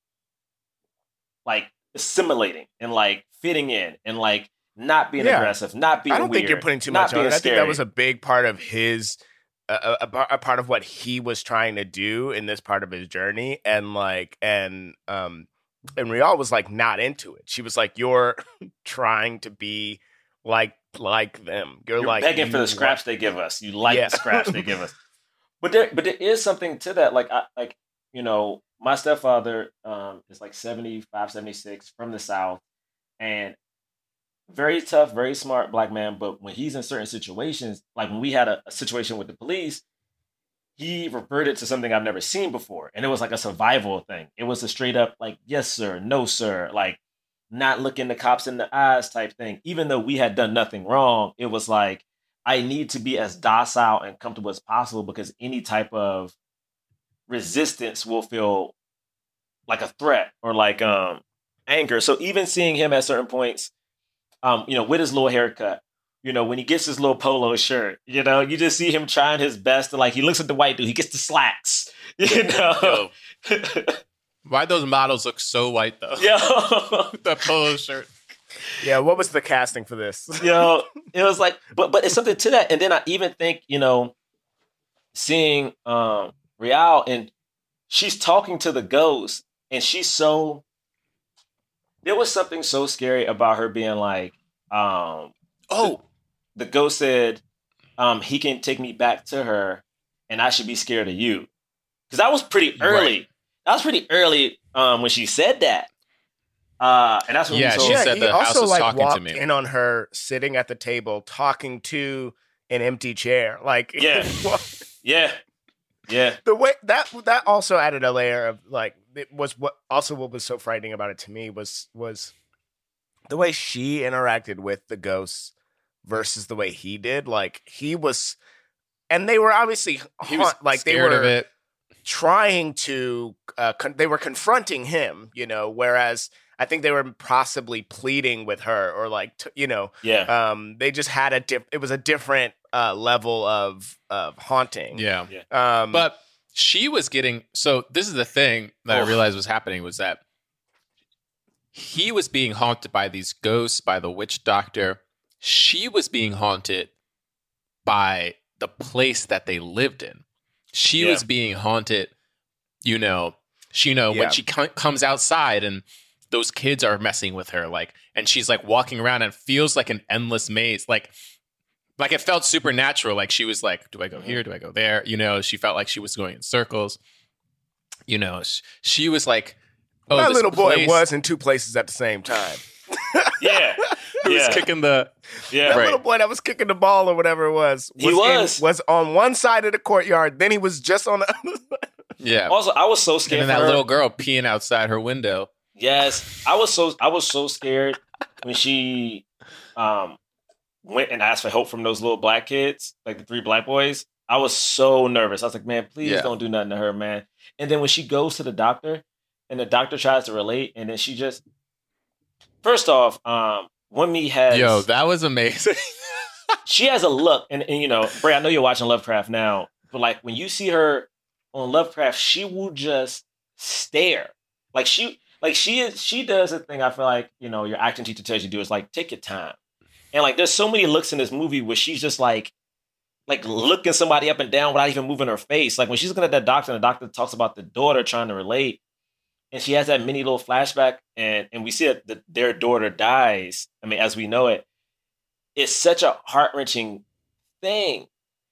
Speaker 6: like assimilating and like fitting in and like not being aggressive, not being weird.
Speaker 1: I don't think you're putting too much on it. I think that was a big part of his a part of what he was trying to do in this part of his journey. And like, and Rial was like not into it. She was like, you're trying to be like them. You're like
Speaker 6: begging for the scraps they give us. You like the scraps they give us. But there is something to that. Like, you know, my stepfather is like 75, 76 from the South and very tough, very smart black man. But when he's in certain situations, like when we had a situation with the police, he reverted to something I've never seen before. And it was like a survival thing. It was a straight up like, yes, sir, no, sir, like not looking the cops in the eyes type thing. Even though we had done nothing wrong, it was like, I need to be as docile and comfortable as possible because any type of resistance will feel like a threat or like anger. So even seeing him at certain points, you know, with his little haircut, you know, when he gets his little polo shirt, you know, you just see him trying his best. And like, he looks at the white dude, he gets the slacks, you know.
Speaker 5: Why those models look so white though?
Speaker 6: Yo.
Speaker 5: The polo shirt.
Speaker 1: Yeah, what was the casting for this?
Speaker 6: Yo, it was like, but it's something to that. And then I even think, you know, seeing Rial and she's talking to the ghost and there was something so scary about her being like, the ghost said, he can take me back to her and I should be scared of you. Because that was pretty early. Right. That was pretty early when she said that. And that's when
Speaker 5: she said the house was
Speaker 1: like
Speaker 5: talking to me.
Speaker 1: In on her sitting at the table talking to an empty chair. Like
Speaker 6: yeah.
Speaker 1: The way that also added a layer of like it was what was so frightening about it to me was the way she interacted with the ghosts versus the way he did. Like he was, and they were obviously
Speaker 5: he was like scared of it.
Speaker 1: trying to, they were confronting him, you know, whereas I think they were possibly pleading with her or like, they just had it was a different level of haunting.
Speaker 5: Yeah. But she was getting, so this is the thing that I realized was happening was that he was being haunted by these ghosts, by the witch doctor. She was being haunted by the place that they lived in. She was being haunted, you know, when she comes outside and those kids are messing with her, like, and she's like walking around and feels like an endless maze. Like it felt supernatural. Like she was like, do I go here? Do I go there? You know, she felt like she was going in circles. You know, she was like, oh,
Speaker 1: my little boy was in two places at the same time.
Speaker 5: He was kicking the
Speaker 1: little boy that was kicking the ball or whatever it was. Was on one side of the courtyard. Then he was just on the other side.
Speaker 5: Yeah.
Speaker 6: Also, I was so scared.
Speaker 5: And then that little girl peeing outside her window.
Speaker 6: Yes, I was so scared when she went and asked for help from those little black kids, like the 3 black boys. I was so nervous. I was like, man, please don't do nothing to her, man. And then when she goes to the doctor, and the doctor tries to relate, and then she just, first off, Wunmi has...
Speaker 5: Yo, that was amazing.
Speaker 6: She has a look, and you know, Bray, I know you're watching Lovecraft now, but like when you see her on Lovecraft, she will just stare. She does a thing I feel like, you know, your acting teacher tells you to do is like, take your time. And like, there's so many looks in this movie where she's just like looking somebody up and down without even moving her face. Like when she's looking at that doctor and the doctor talks about the daughter trying to relate, and she has that mini little flashback and we see that their daughter dies. I mean, as we know it, it's such a heart-wrenching thing.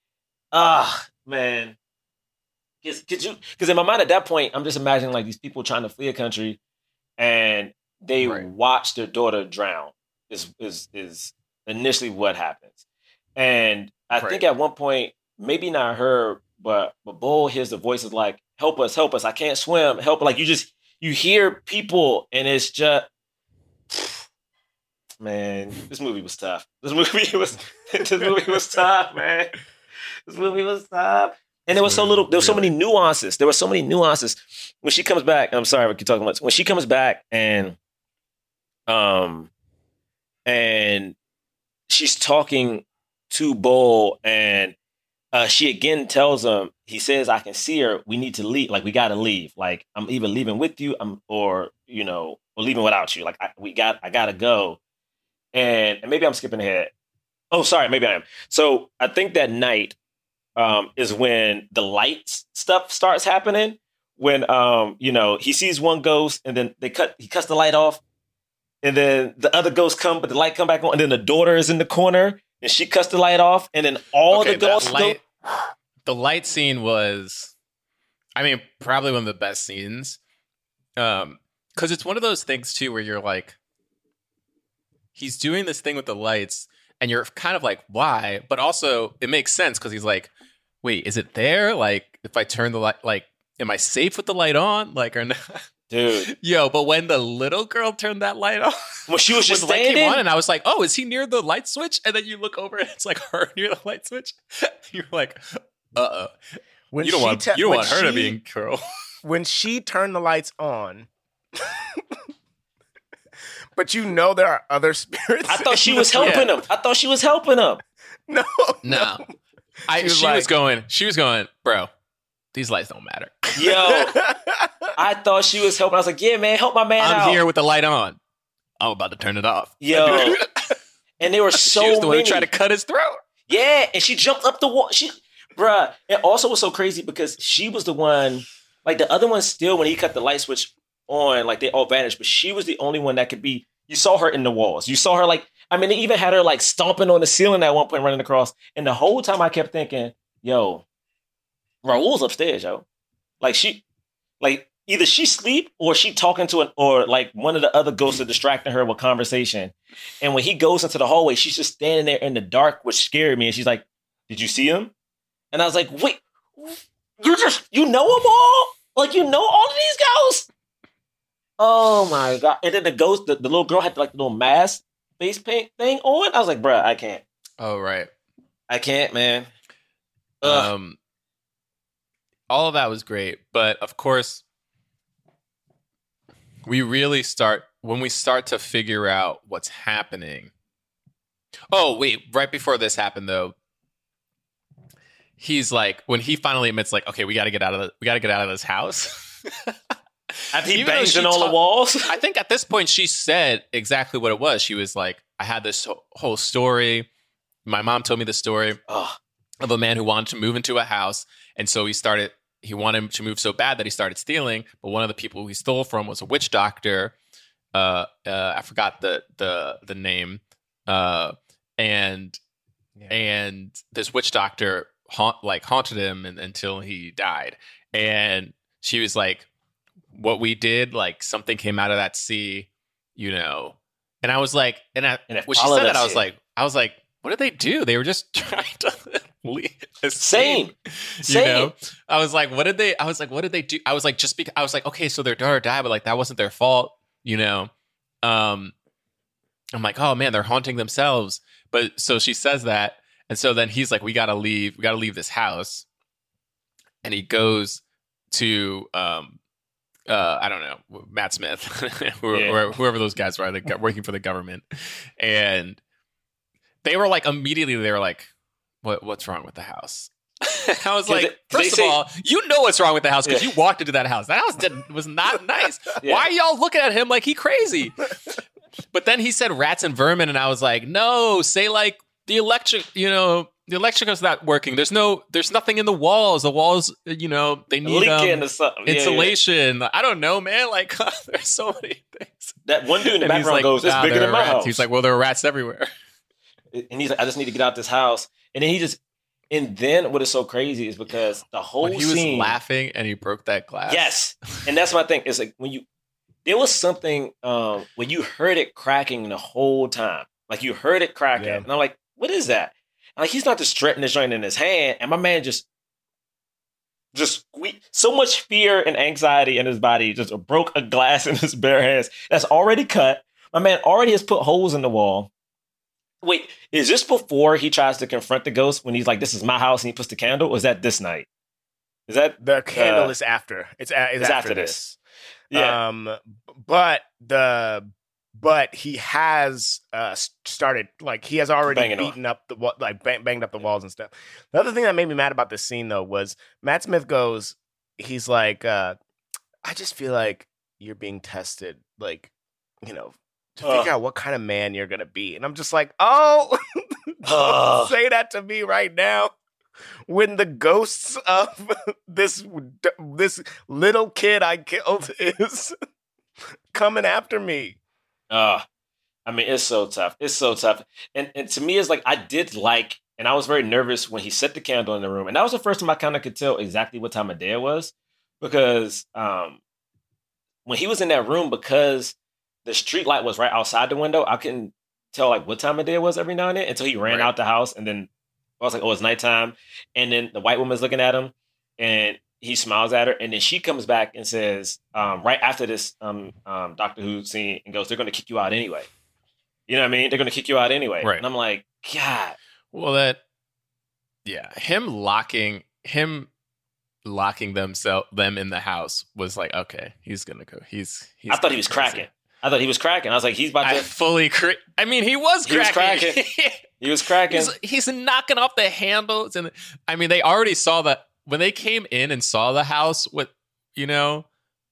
Speaker 6: Man. Because in my mind at that point, I'm just imagining like these people trying to flee a country and they watch their daughter drown is initially what happens. And I think at one point, maybe not her, but Bull hears the voices like, help us, I can't swim, help. Like you hear people and it's just, man, this movie was tough. This movie was tough, man. This movie was tough. And there was so many nuances. There were so many nuances. When she comes back, I'm sorry, we keep talking much. When she comes back and she's talking to Bull and she again tells him, he says, I can see her. We need to leave. Like, we got to leave. Like, I'm either leaving with you or leaving without you. Like, I got to go. And maybe I'm skipping ahead. Oh, sorry. Maybe I am. So I think that night, is when the lights stuff starts happening. When he sees one ghost and then he cuts the light off, and then the other ghosts come, but the light come back on, and then the daughter is in the corner and she cuts the light off, and then the ghosts go.
Speaker 5: The light scene was, I mean, probably one of the best scenes. Because it's one of those things too where you're like, he's doing this thing with the lights, and you're kind of like, why? But also, it makes sense because he's like, wait, is it there? Like, if I turn the light, like, am I safe with the light on? Like, or not?
Speaker 6: Dude.
Speaker 5: Yo, but when the little girl turned that light on,
Speaker 6: well, she was just
Speaker 5: the light came
Speaker 6: standing
Speaker 5: on, and I was like, oh, is he near the light switch? And then you look over, and it's like her near the light switch. You're like, uh-oh. You don't want her to be in control.
Speaker 1: When she turned the lights on, but you know there are other spirits.
Speaker 6: I thought she was helping him.
Speaker 1: No.
Speaker 5: She was going, bro, these lights don't matter.
Speaker 6: Yo, I thought she was helping. I was like, yeah, man, help my man out.
Speaker 5: I'm here with the light on. I'm about to turn it off.
Speaker 6: Yo. And they were so
Speaker 5: she was the one who tried to cut his throat.
Speaker 6: Yeah, and she jumped up the wall. Bruh. It also was so crazy because she was the one, like the other ones still, when he cut the light switch on, like they all vanished, but she was the only one that could be, you saw her in the walls. You saw her like, I mean, they even had her like stomping on the ceiling at one point, running across. And the whole time I kept thinking, yo, Raul's upstairs, yo. Like either she sleep or she talking to or like one of the other ghosts are distracting her with conversation. And when he goes into the hallway, she's just standing there in the dark, which scared me. And she's like, did you see him? And I was like, wait, you know them all? Like, you know all of these ghosts? Oh my God. And then the ghost, the little girl had like the little mask face paint thing on. I was like, bruh, I can't.
Speaker 5: Oh, right.
Speaker 6: I can't, man.
Speaker 5: all of that was great. But of course, we really start when we start to figure out what's happening. Oh, wait, right before this happened though, he's like, when he finally admits, like, okay, we got to get out of this house.
Speaker 6: After he bangs in all the walls.
Speaker 5: I think at this point she said exactly what it was. She was like, I had this whole story. My mom told me the story of a man who wanted to move into a house, and so he wanted to move so bad that he started stealing. But one of the people he stole from was a witch doctor. I forgot the name. And this witch doctor haunted him until he died. And she was like, what we did, like something came out of that sea, you know. And I was like, when she said that, I was like, what did they do? They were just trying to leave.
Speaker 6: Same.
Speaker 5: You know? I was like, what did they do? I was like, okay, so their daughter died, but like that wasn't their fault, you know. I'm like, oh man, they're haunting themselves. But so she says that, and so then he's like, we gotta leave this house. And he goes to I don't know, Matt Smith, or whoever those guys were, working for the government. And they were like, immediately they were like, what's wrong with the house? I was like, first of all, you know what's wrong with the house because you walked into that house. That house was not nice. Yeah. Why are y'all looking at him like he crazy? But then he said rats and vermin, and I was like, no, say like the electrical's not working. There's nothing in the walls. The walls, you know, they need insulation. Yeah. I don't know, man. Like, there's so many things.
Speaker 6: That one dude in the background goes, it's bigger than my house.
Speaker 5: He's like, well, there are rats everywhere.
Speaker 6: And he's like, I just need to get out this house. And then what is so crazy is because the whole
Speaker 5: when he
Speaker 6: scene,
Speaker 5: was laughing and he broke that glass.
Speaker 6: Yes. And that's my thing. It's like there was something when you heard it cracking the whole time. Like you heard it cracking. Yeah. And I'm like, what is that? And like he's not just stretching this joint in his hand. And my man just so much fear and anxiety in his body, just broke a glass in his bare hands that's already cut. My man already has put holes in the wall. Wait, is this before he tries to confront the ghost when he's like, this is my house, and he puts the candle? Or is that this night? Is that
Speaker 1: the candle is after? It's after this.
Speaker 6: Yeah.
Speaker 1: But he has started, like, he has already banged up the walls and stuff. The other thing that made me mad about this scene though was Matt Smith goes, he's like, I just feel like you're being tested, like, you know, to figure out what kind of man you're gonna be. And I'm just like, say that to me right now when the ghosts of this little kid I killed is coming after me.
Speaker 6: I mean, it's so tough. It's so tough. And to me, it's like, I did like, and I was very nervous when he set the candle in the room. And that was the first time I kind of could tell exactly what time of day it was. Because when he was in that room, because the street light was right outside the window, I couldn't tell like what time of day it was every now and then until he ran out the house. And then I was like, oh, it's nighttime. And then the white woman's looking at him and he smiles at her. And then she comes back and says, right after this Doctor Who scene, and goes, they're going to kick you out anyway. You know what I mean? They're going to kick you out anyway.
Speaker 5: Right.
Speaker 6: And I'm like, God.
Speaker 5: Well, him locking them in the house was like, okay, he's going to go.
Speaker 6: I thought he was cracking. I was like, he's about to
Speaker 5: fully I mean, he was cracking.
Speaker 6: He was cracking.
Speaker 5: He's knocking off the handles. And I mean, they already saw that when they came in and saw the house with, you know,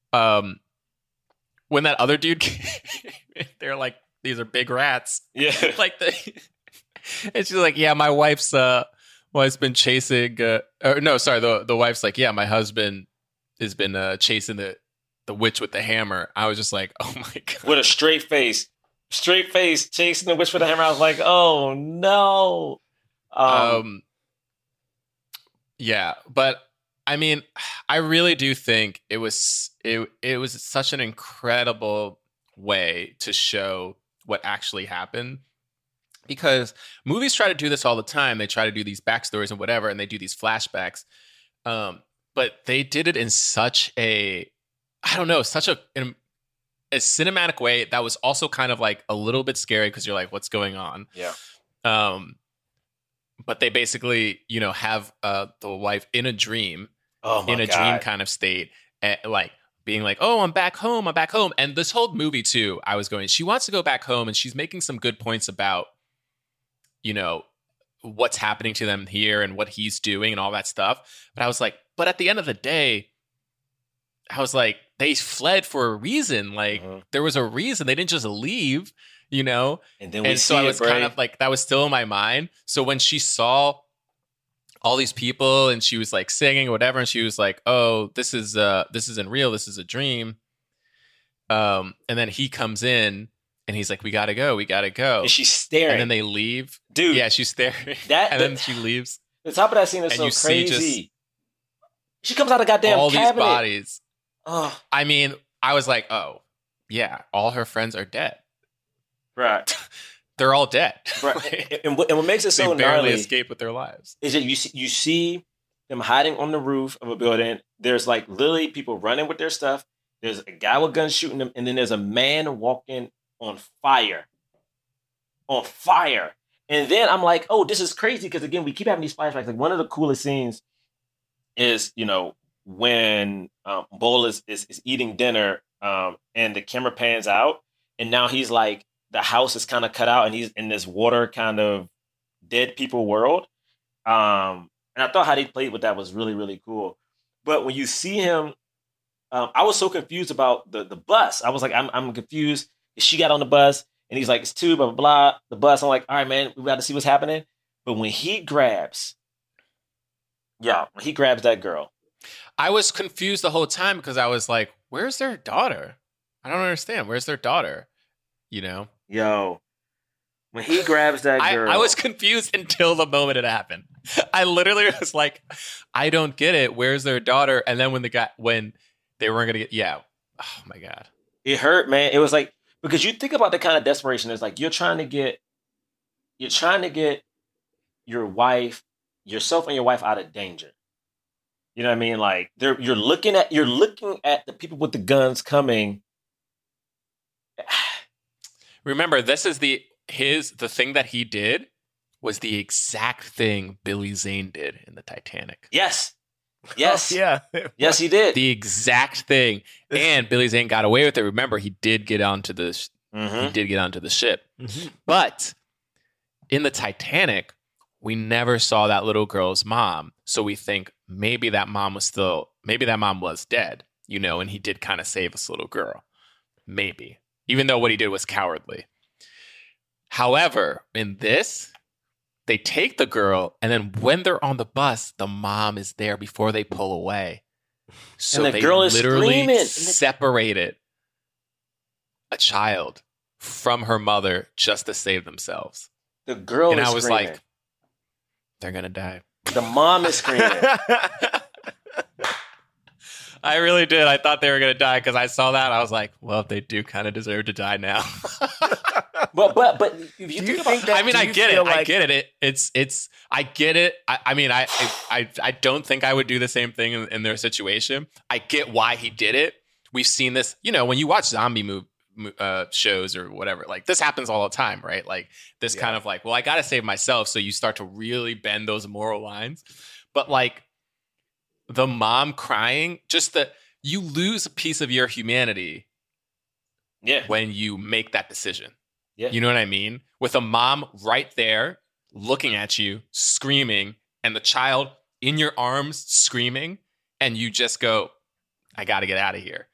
Speaker 5: when that other dude came, they're like, these are big rats.
Speaker 6: Yeah.
Speaker 5: And she's like, yeah, my wife's been chasing, the wife's like, yeah, my husband has been chasing the witch with the hammer. I was just like, oh my God.
Speaker 6: With a straight face chasing the witch with the hammer. I was like, oh no.
Speaker 5: Yeah, but I mean, I really do think it was such an incredible way to show what actually happened. Because movies try to do this all the time. They try to do these backstories and whatever, and they do these flashbacks. But they did it in such a cinematic way that was also kind of like a little bit scary because you're like, what's going on?
Speaker 6: Yeah.
Speaker 5: But they basically, you know, have the wife in a dream,
Speaker 6: in
Speaker 5: a dream kind of state, like being like, oh, I'm back home. And this whole movie too, I was going, she wants to go back home, and she's making some good points about, you know, what's happening to them here and what he's doing and all that stuff. But I was like, but at the end of the day, I was like, they fled for a reason. Like there was a reason. They didn't just leave, you know?
Speaker 6: And then
Speaker 5: so I was kind of like, that was still in my mind. So when she saw all these people and she was like singing or whatever, and she was like, oh, this isn't real. This is a dream. And then he comes in and he's like, we gotta go.
Speaker 6: And she's staring.
Speaker 5: And then they leave.
Speaker 6: Dude.
Speaker 5: Yeah, she's staring. Then she leaves.
Speaker 6: The top of that scene is so crazy. She comes out of goddamn
Speaker 5: all
Speaker 6: cabinet.
Speaker 5: These bodies.
Speaker 6: Oh.
Speaker 5: I mean, I was like, oh, yeah, all her friends are dead.
Speaker 6: Right.
Speaker 5: They're all dead.
Speaker 6: Right. And what makes it so
Speaker 5: they barely
Speaker 6: gnarly
Speaker 5: escape with their lives
Speaker 6: is that you see them hiding on the roof of a building. There's like literally people running with their stuff. There's a guy with guns shooting them, and then there's a man walking on fire. And then I'm like, oh, this is crazy, because again, we keep having these flashbacks. Like one of the coolest scenes is, you know, when Bull is eating dinner, and the camera pans out, and now he's like, the house is kind of cut out, and he's in this water kind of dead people world. And I thought how they played with that was really, really cool. But when you see him, I was so confused about the bus. I was like, I'm confused. She got on the bus, and he's like, it's two, blah, blah, blah. The bus, I'm like, all right, man, we got to see what's happening. But when he grabs that girl.
Speaker 5: I was confused the whole time, because I was like, where's their daughter? I don't understand. Where's their daughter? You know?
Speaker 6: Yo, when he grabs that girl.
Speaker 5: I was confused until the moment it happened. I literally was like, I don't get it. Where's their daughter? And then when they weren't going to get, oh my God.
Speaker 6: It hurt, man. It was like, because you think about the kind of desperation. It's like, you're trying to get your wife, yourself and your wife out of danger. You know what I mean? Like you're looking at the people with the guns coming.
Speaker 5: Remember, this is the thing that he did was the exact thing Billy Zane did in the Titanic.
Speaker 6: Yes.
Speaker 1: Oh, yeah.
Speaker 6: Yes, he did.
Speaker 5: The exact thing. And Billy Zane got away with it. Remember, he did get onto the ship. Mm-hmm. But in the Titanic, we never saw that little girl's mom. So we think maybe that mom was dead, you know, and he did kind of save this little girl. Maybe. Even though what he did was cowardly. However, in this, they take the girl, and then when they're on the bus, the mom is there before they pull away. So
Speaker 6: and the
Speaker 5: they
Speaker 6: girl is
Speaker 5: literally
Speaker 6: screaming.
Speaker 5: separated a child from her mother just to save themselves.
Speaker 6: The girl
Speaker 5: and
Speaker 6: is
Speaker 5: I was
Speaker 6: screaming.
Speaker 5: like, they're going to die.
Speaker 6: The mom is screaming.
Speaker 5: I really did. I thought they were going to die because I saw that. I was like, well, they do kind of deserve to die now.
Speaker 6: but if you think that,
Speaker 5: I mean, I get it. I get it. I get it. I mean, I don't think I would do the same thing in their situation. I get why he did it. We've seen this, you know, when you watch zombie shows or whatever, like this happens all the time, right? Like this kind of like, well, I got to save myself. So you start to really bend those moral lines. But like the mom crying, just that you lose a piece of your humanity when you make that decision. Yeah. You know what I mean? With a mom right there looking at you, screaming, and the child in your arms screaming, and you just go, I got to get out of here.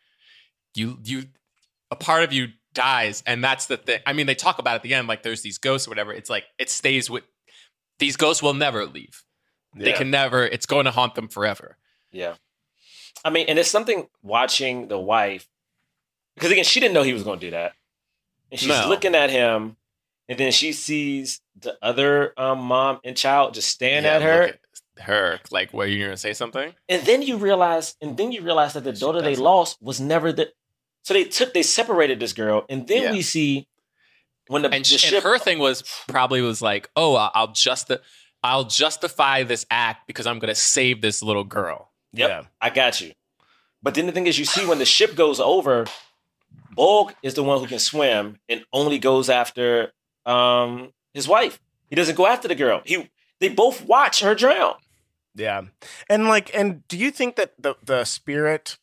Speaker 5: A part of you dies, and that's the thing. I mean, they talk about at the end, like there's these ghosts or whatever. It's like, it stays with, these ghosts will never leave. Yeah. They can never, it's going to haunt them forever.
Speaker 6: Yeah. I mean, and it's something watching the wife, because again, she didn't know he was going to do that. And she's looking at him, and then she sees the other mom and child just staring at her.
Speaker 5: Like, what, you're going to say something?
Speaker 6: And then you realize that the daughter they lost was never the. So they separated this girl, and then we see when the ship.
Speaker 5: And her thing was like, oh, I'll justify this act because I'm going to save this little girl.
Speaker 6: Yep, yeah. I got you. But then the thing is, you see when the ship goes over, Bulk is the one who can swim and only goes after his wife. He doesn't go after the girl. They both watch her drown.
Speaker 1: Yeah. And do you think that the spirit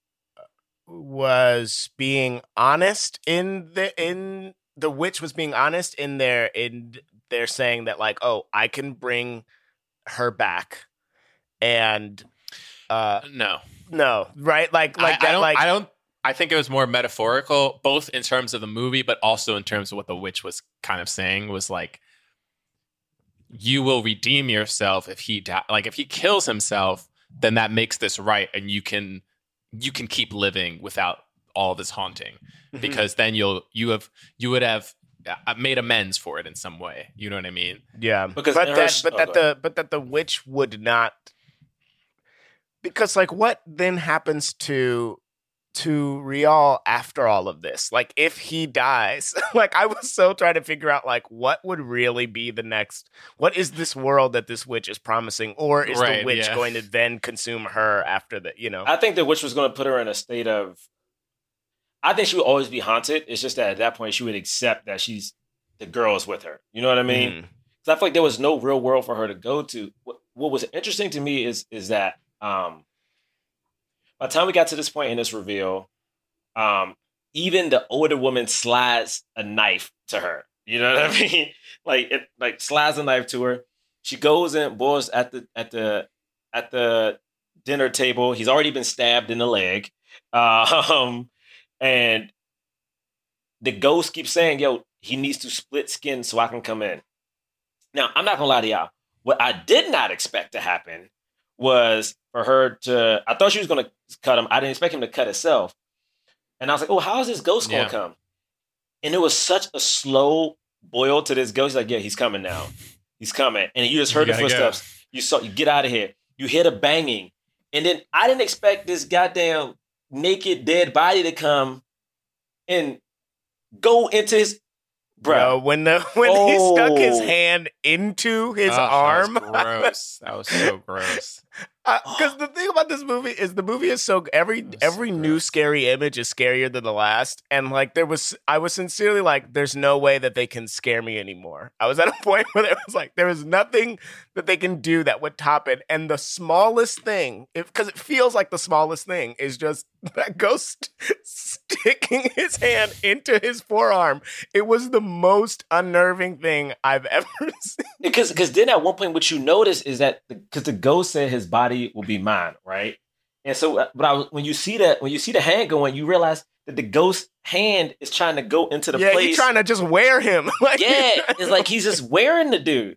Speaker 1: was being honest in the witch was being honest in their saying that like, oh, I can bring her back, and
Speaker 5: No,
Speaker 1: right?
Speaker 5: I think it was more metaphorical, both in terms of the movie, but also in terms of what the witch was kind of saying was like, you will redeem yourself if he if he kills himself, then that makes this right, and you can keep living without all this haunting, because then you would have made amends for it in some way. You know what I mean?
Speaker 1: Yeah,
Speaker 6: Because
Speaker 1: that the witch would not, because like what then happens to Rial after all of this? Like if he dies, like I was so trying to figure out like what would really be the next, what is this world that this witch is promising, or is the witch going to then consume her after the,
Speaker 6: I think the witch was going to put her in a state of, I think she would always be haunted. It's just that at that point she would accept that the girl is with her. You know what I mean? Because I feel like there was no real world for her to go to. What was interesting to me is that by the time we got to this point in this reveal, even the older woman slides a knife to her. You know what I mean? Like slides a knife to her. She goes in, boils at the dinner table. He's already been stabbed in the leg, and the ghost keeps saying, "Yo, he needs to split skin so I can come in." Now, I'm not gonna lie to y'all. What I did not expect to happen was for her to, I thought she was going to cut him. I didn't expect him to cut himself. And I was like, oh, how is this ghost going to come? And it was such a slow boil to this ghost. He's like, yeah, he's coming now. He's coming. And you just heard the footsteps. Go. You get out of here. You hear the banging. And then I didn't expect this goddamn naked dead body to come and go into his, bro.
Speaker 1: When he stuck his hand into his arm.
Speaker 5: That was gross. That was so gross.
Speaker 1: Because the thing about this movie is the movie is so every new scary image is scarier than the last, and like I was sincerely like, there's no way that they can scare me anymore. I was at a point where it was like there was nothing that they can do that would top it, and the smallest thing, because it feels like the smallest thing, is just that ghost sticking his hand into his forearm. It was the most unnerving thing I've ever seen.
Speaker 6: Because then at one point, what you notice is that because the ghost said his body will be mine, right? And so, when you see the hand going, you realize that the ghost hand is trying to go into the place.
Speaker 1: Yeah, he's trying to just wear him.
Speaker 6: It's like he's just wearing the dude.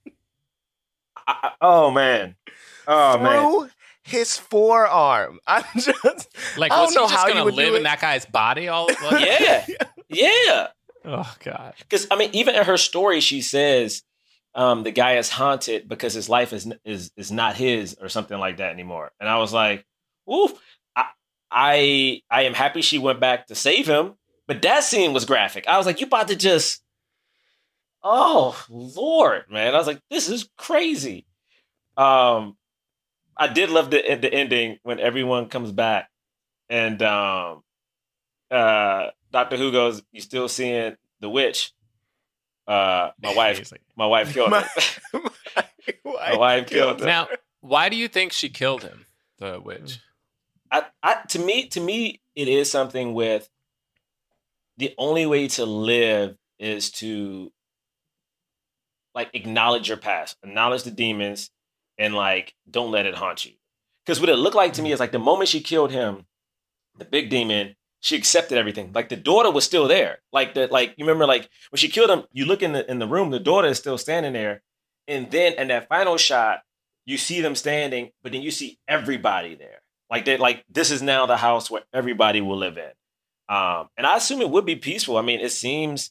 Speaker 6: Oh man,
Speaker 1: through his forearm. I'm just
Speaker 5: like,
Speaker 1: I
Speaker 5: was
Speaker 1: don't know
Speaker 5: he just
Speaker 1: how
Speaker 5: gonna
Speaker 1: you would
Speaker 5: live
Speaker 1: do
Speaker 5: in
Speaker 1: it.
Speaker 5: that guy's body all?
Speaker 6: Yeah.
Speaker 5: Oh God.
Speaker 6: Because I mean, even in her story, she says the guy is haunted because his life is not his or something like that anymore. And I was like, oof. I am happy she went back to save him, but that scene was graphic. I was like, you about to just, oh Lord, man. I was like, this is crazy. I did love the ending when everyone comes back and Dr. Who goes, you still seeing the witch? My wife killed her. My wife killed her.
Speaker 5: Now, why do you think she killed him, the witch?
Speaker 6: To me, it is something with the only way to live is to like acknowledge your past, acknowledge the demons, and like don't let it haunt you. Because what it looked like to me is like the moment she killed him, the big demon, she accepted everything. Like the daughter was still there. Like you remember, like when she killed him, you look in the room, the daughter is still standing there. And then in that final shot, you see them standing, but then you see everybody there. Like this is now the house where everybody will live in. And I assume it would be peaceful. I mean, it seems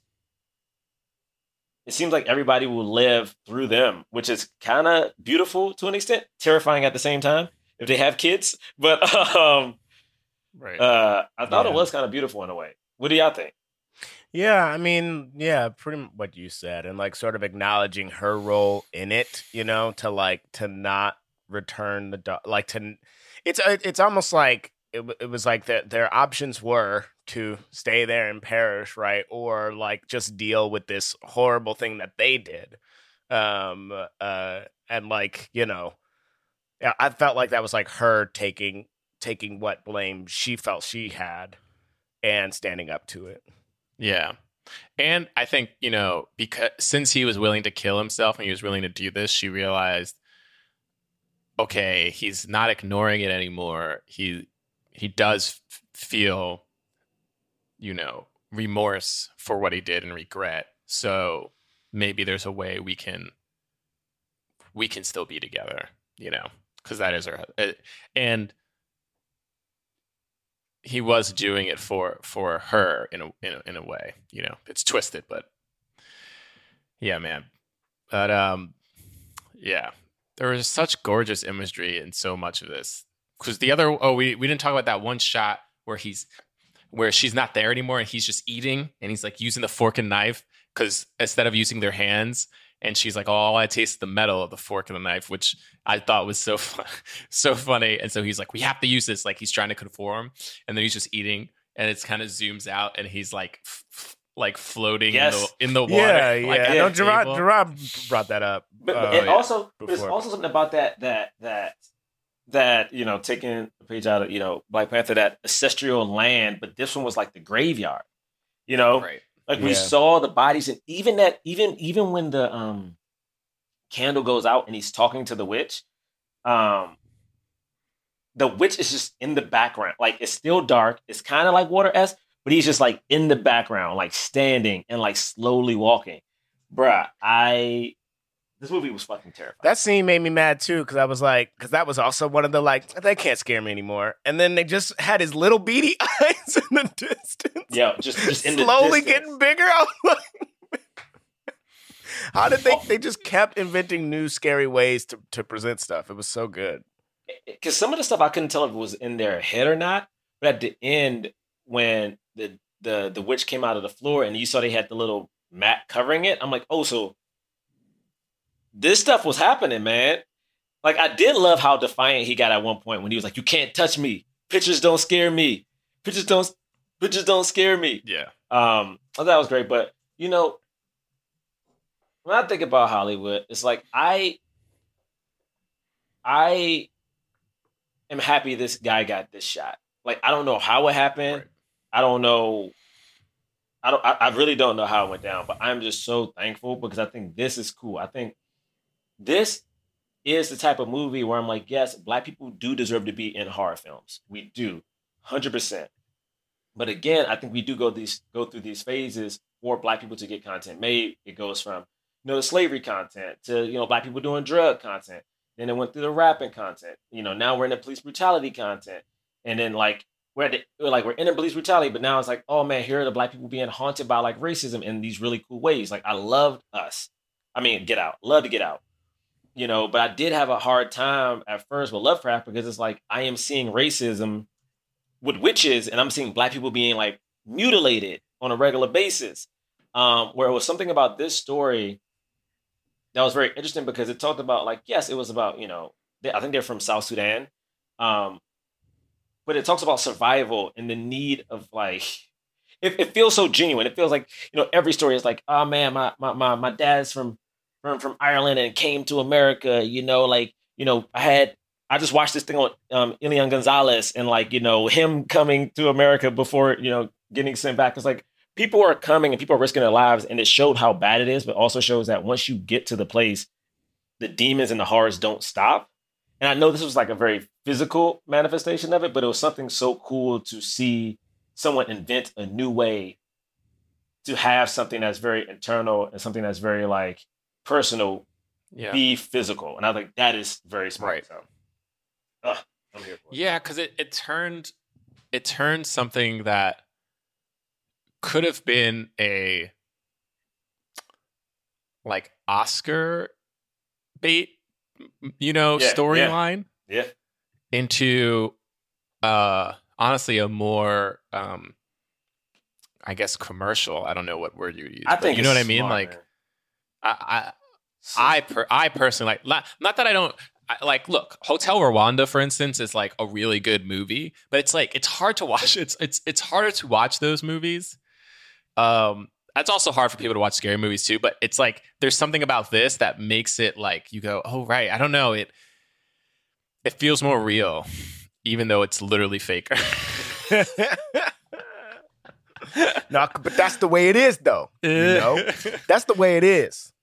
Speaker 6: like everybody will live through them, which is kind of beautiful to an extent, terrifying at the same time if they have kids. But
Speaker 5: right.
Speaker 6: I thought it was kind of beautiful in a way. What do y'all think?
Speaker 1: Yeah, I mean, yeah, pretty much what you said, and like sort of acknowledging her role in it, you know, to not return the dog, like to, it's almost like it was like their options were to stay there and perish, right, or like just deal with this horrible thing that they did, and like, you know, Yeah, I felt like that was like her taking what blame she felt she had and standing up to it.
Speaker 5: Yeah. And I think, because since he was willing to kill himself and he was willing to do this, she realized, okay, he's not ignoring it anymore. He does feel, remorse for what he did and regret. So maybe there's a way we can still be together, because that is her. And he was doing it for her in a way, it's twisted, but yeah, man. But yeah, there was such gorgeous imagery in so much of this. Because we didn't talk about that one shot where she's not there anymore and he's just eating and he's like using the fork and knife because instead of using their hands. And she's like, oh, all I taste is the metal of the fork and the knife, which I thought was so funny. And so he's like, we have to use this. Like he's trying to conform. And then he's just eating and it's kind of zooms out and he's like floating in the water.
Speaker 1: Yeah,
Speaker 5: like,
Speaker 1: yeah. No, Gerard brought that up.
Speaker 6: But there's also something about that taking a page out of, Black Panther, that ancestral land, but this one was like the graveyard,
Speaker 5: Right.
Speaker 6: Like we saw the bodies, and even when the candle goes out and he's talking to the witch is just in the background. Like it's still dark. It's kind of like Water-esque, but he's just like in the background, like standing and like slowly walking. Bruh, this movie was fucking terrifying.
Speaker 1: That scene made me mad too, because I was like, that was also one of the they can't scare me anymore. And then they just had his little beady eyes in the distance.
Speaker 6: Yeah, just in
Speaker 1: slowly
Speaker 6: the distance.
Speaker 1: getting bigger. I was like, how did they just kept inventing new scary ways to present stuff? It was so good.
Speaker 6: Because some of the stuff I couldn't tell if it was in their head or not. But at the end, when the witch came out of the floor and you saw they had the little mat covering it, I'm like, oh, so this stuff was happening, man. Like, I did love how defiant he got at one point when he was like, you can't touch me. Pictures don't scare me. Pictures don't scare me.
Speaker 5: Yeah.
Speaker 6: I thought that was great. But, when I think about Hollywood, it's like, I am happy this guy got this shot. Like, I don't know how it happened. Right. I don't know. I really don't know how it went down, but I'm just so thankful because I think this is cool. I think this is the type of movie where I'm like, yes, Black people do deserve to be in horror films. We do, 100%. But again, I think we do go through these phases for Black people to get content made. It goes from, the slavery content to, Black people doing drug content. Then it went through the rapping content. Now we're in the police brutality content. And then we're in the police brutality, but now it's like, oh man, here are the Black people being haunted by like racism in these really cool ways. Like I loved Us. I mean, Get Out. Love to Get Out. But I did have a hard time at first with Lovecraft because it's like I am seeing racism with witches and I'm seeing Black people being like mutilated on a regular basis. Where it was something about this story that was very interesting because it talked about yes, it was about, I think they're from South Sudan. But it talks about survival and the need of it feels so genuine. It feels like, every story is like, oh man, my dad's from Ireland and came to America, I just watched this thing on Elian Gonzalez and him coming to America before, getting sent back. It's like people are coming and people are risking their lives and it showed how bad it is, but also shows that once you get to the place, the demons and the horrors don't stop. And I know this was a very physical manifestation of it, but it was something so cool to see someone invent a new way to have something that's very internal and something that's very personal be physical. And I think that is very smart.
Speaker 5: Right.
Speaker 6: So, I'm here for it.
Speaker 5: Yeah, because it turned something that could have been a Oscar bait, storyline into honestly a more I guess commercial. I don't know what word you use.
Speaker 6: I think
Speaker 5: you know what I mean.
Speaker 6: Smart,
Speaker 5: I personally not that I don't look, Hotel Rwanda, for instance, is a really good movie, but it's hard to watch. It's harder to watch those movies. That's also hard for people to watch scary movies too, but it's there's something about this that makes it you go, oh right, I don't know, it feels more real, even though it's literally faker.
Speaker 1: No, but that's the way it is, though. You know, that's the way it is.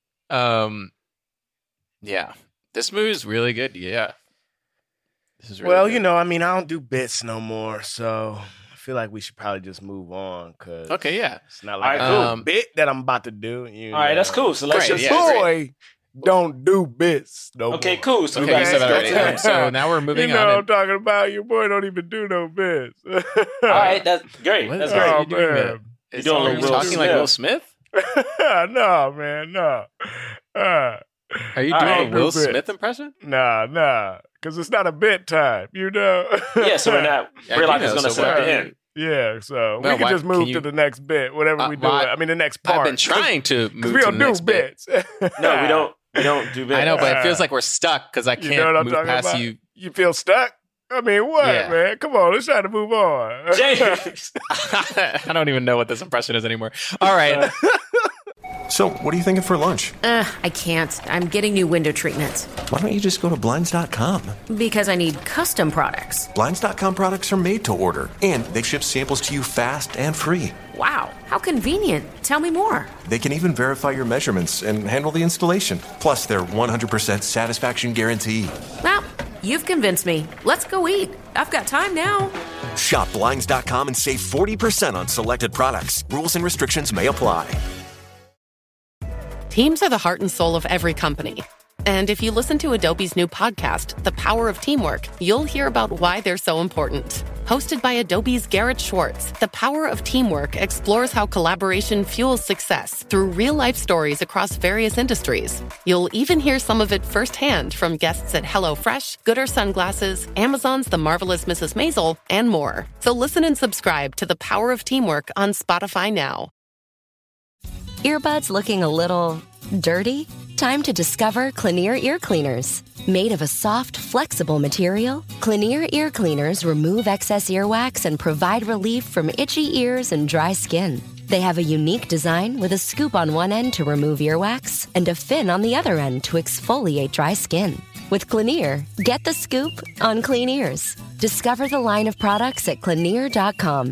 Speaker 5: Yeah, this movie is really good. Yeah, this is really
Speaker 1: Well,
Speaker 5: good.
Speaker 1: you know, I mean, I don't do bits no more, so I feel like we should probably just move on because
Speaker 5: Okay, yeah.
Speaker 1: it's not like
Speaker 6: All right,
Speaker 1: a bit that I'm about to do. You
Speaker 6: All right,
Speaker 1: know.
Speaker 6: that's cool. So let's
Speaker 5: Great,
Speaker 6: just
Speaker 5: yeah.
Speaker 1: Boy, don't do bits no
Speaker 6: Okay,
Speaker 1: more.
Speaker 6: cool. So
Speaker 5: Okay,
Speaker 6: we
Speaker 5: you
Speaker 6: got
Speaker 5: said that already. So now we're moving
Speaker 1: you know
Speaker 5: on.
Speaker 1: what
Speaker 5: and-
Speaker 1: I'm talking about? Your boy don't even do no bits.
Speaker 6: All right, that's great.
Speaker 5: What
Speaker 6: That's
Speaker 5: is-
Speaker 6: great.
Speaker 5: are you doing
Speaker 1: man.
Speaker 5: that?
Speaker 6: You're doing
Speaker 5: Are
Speaker 6: like
Speaker 5: you
Speaker 6: Will
Speaker 5: talking like
Speaker 6: Smith.
Speaker 5: Will Smith?
Speaker 1: No, man, no.
Speaker 5: Are you
Speaker 6: All
Speaker 5: doing
Speaker 6: right,
Speaker 5: a Will
Speaker 1: do bits.
Speaker 5: Smith impression?
Speaker 1: Nah, because it's not a bit time, you know?
Speaker 6: Yeah, so we're not.
Speaker 5: Yeah, I
Speaker 6: Real
Speaker 5: do
Speaker 6: life is
Speaker 5: know,
Speaker 6: going to
Speaker 5: so
Speaker 6: set up
Speaker 5: why
Speaker 6: the
Speaker 5: are
Speaker 6: end.
Speaker 1: Yeah, so
Speaker 5: Well,
Speaker 1: we can
Speaker 5: why-
Speaker 1: just move
Speaker 5: can you-
Speaker 1: to the next bit, whatever we do.
Speaker 5: why-
Speaker 1: I mean, the next part.
Speaker 5: I've been trying to move
Speaker 1: we
Speaker 5: to
Speaker 1: don't
Speaker 5: the
Speaker 1: do
Speaker 5: next bit.
Speaker 1: bits.
Speaker 6: No, we don't. We don't do bits.
Speaker 5: I know, but it feels like we're stuck because I
Speaker 1: You know what
Speaker 5: can't
Speaker 1: I'm
Speaker 5: move
Speaker 1: talking
Speaker 5: past
Speaker 1: about?
Speaker 5: you.
Speaker 1: You feel stuck? I mean, what,
Speaker 5: Yeah.
Speaker 1: man? Come on, let's try to move on.
Speaker 6: James.
Speaker 5: I don't even know what this impression is anymore. All right.
Speaker 13: So, what are you thinking for lunch?
Speaker 14: I can't. I'm getting new window treatments.
Speaker 13: Why don't you just go to Blinds.com?
Speaker 14: Because I need custom products.
Speaker 13: Blinds.com products are made to order, and they ship samples to you fast and free.
Speaker 14: Wow, how convenient. Tell me more.
Speaker 13: They can even verify your measurements and handle the installation. Plus, their 100% satisfaction guarantee.
Speaker 14: Well, you've convinced me. Let's go eat. I've got time now.
Speaker 13: Shop Blinds.com and save 40% on selected products. Rules and restrictions may apply.
Speaker 15: Teams are the heart and soul of every company. And if you listen to Adobe's new podcast, The Power of Teamwork, you'll hear about why they're so important. Hosted by Adobe's Garrett Schwartz, The Power of Teamwork explores how collaboration fuels success through real-life stories across various industries. You'll even hear some of it firsthand from guests at HelloFresh, Gooder Sunglasses, Amazon's The Marvelous Mrs. Maisel, and more. So listen and subscribe to The Power of Teamwork on Spotify now.
Speaker 3: Earbuds looking a little dirty? Time to discover Clinier ear cleaners. Made of a soft, flexible material, Clinier ear cleaners remove excess earwax and provide relief from itchy ears and dry skin. They have a unique design with a scoop on one end to remove earwax and a fin on the other end to exfoliate dry skin. With Clinier, get the scoop on clean ears. Discover the line of products at Clinier.com.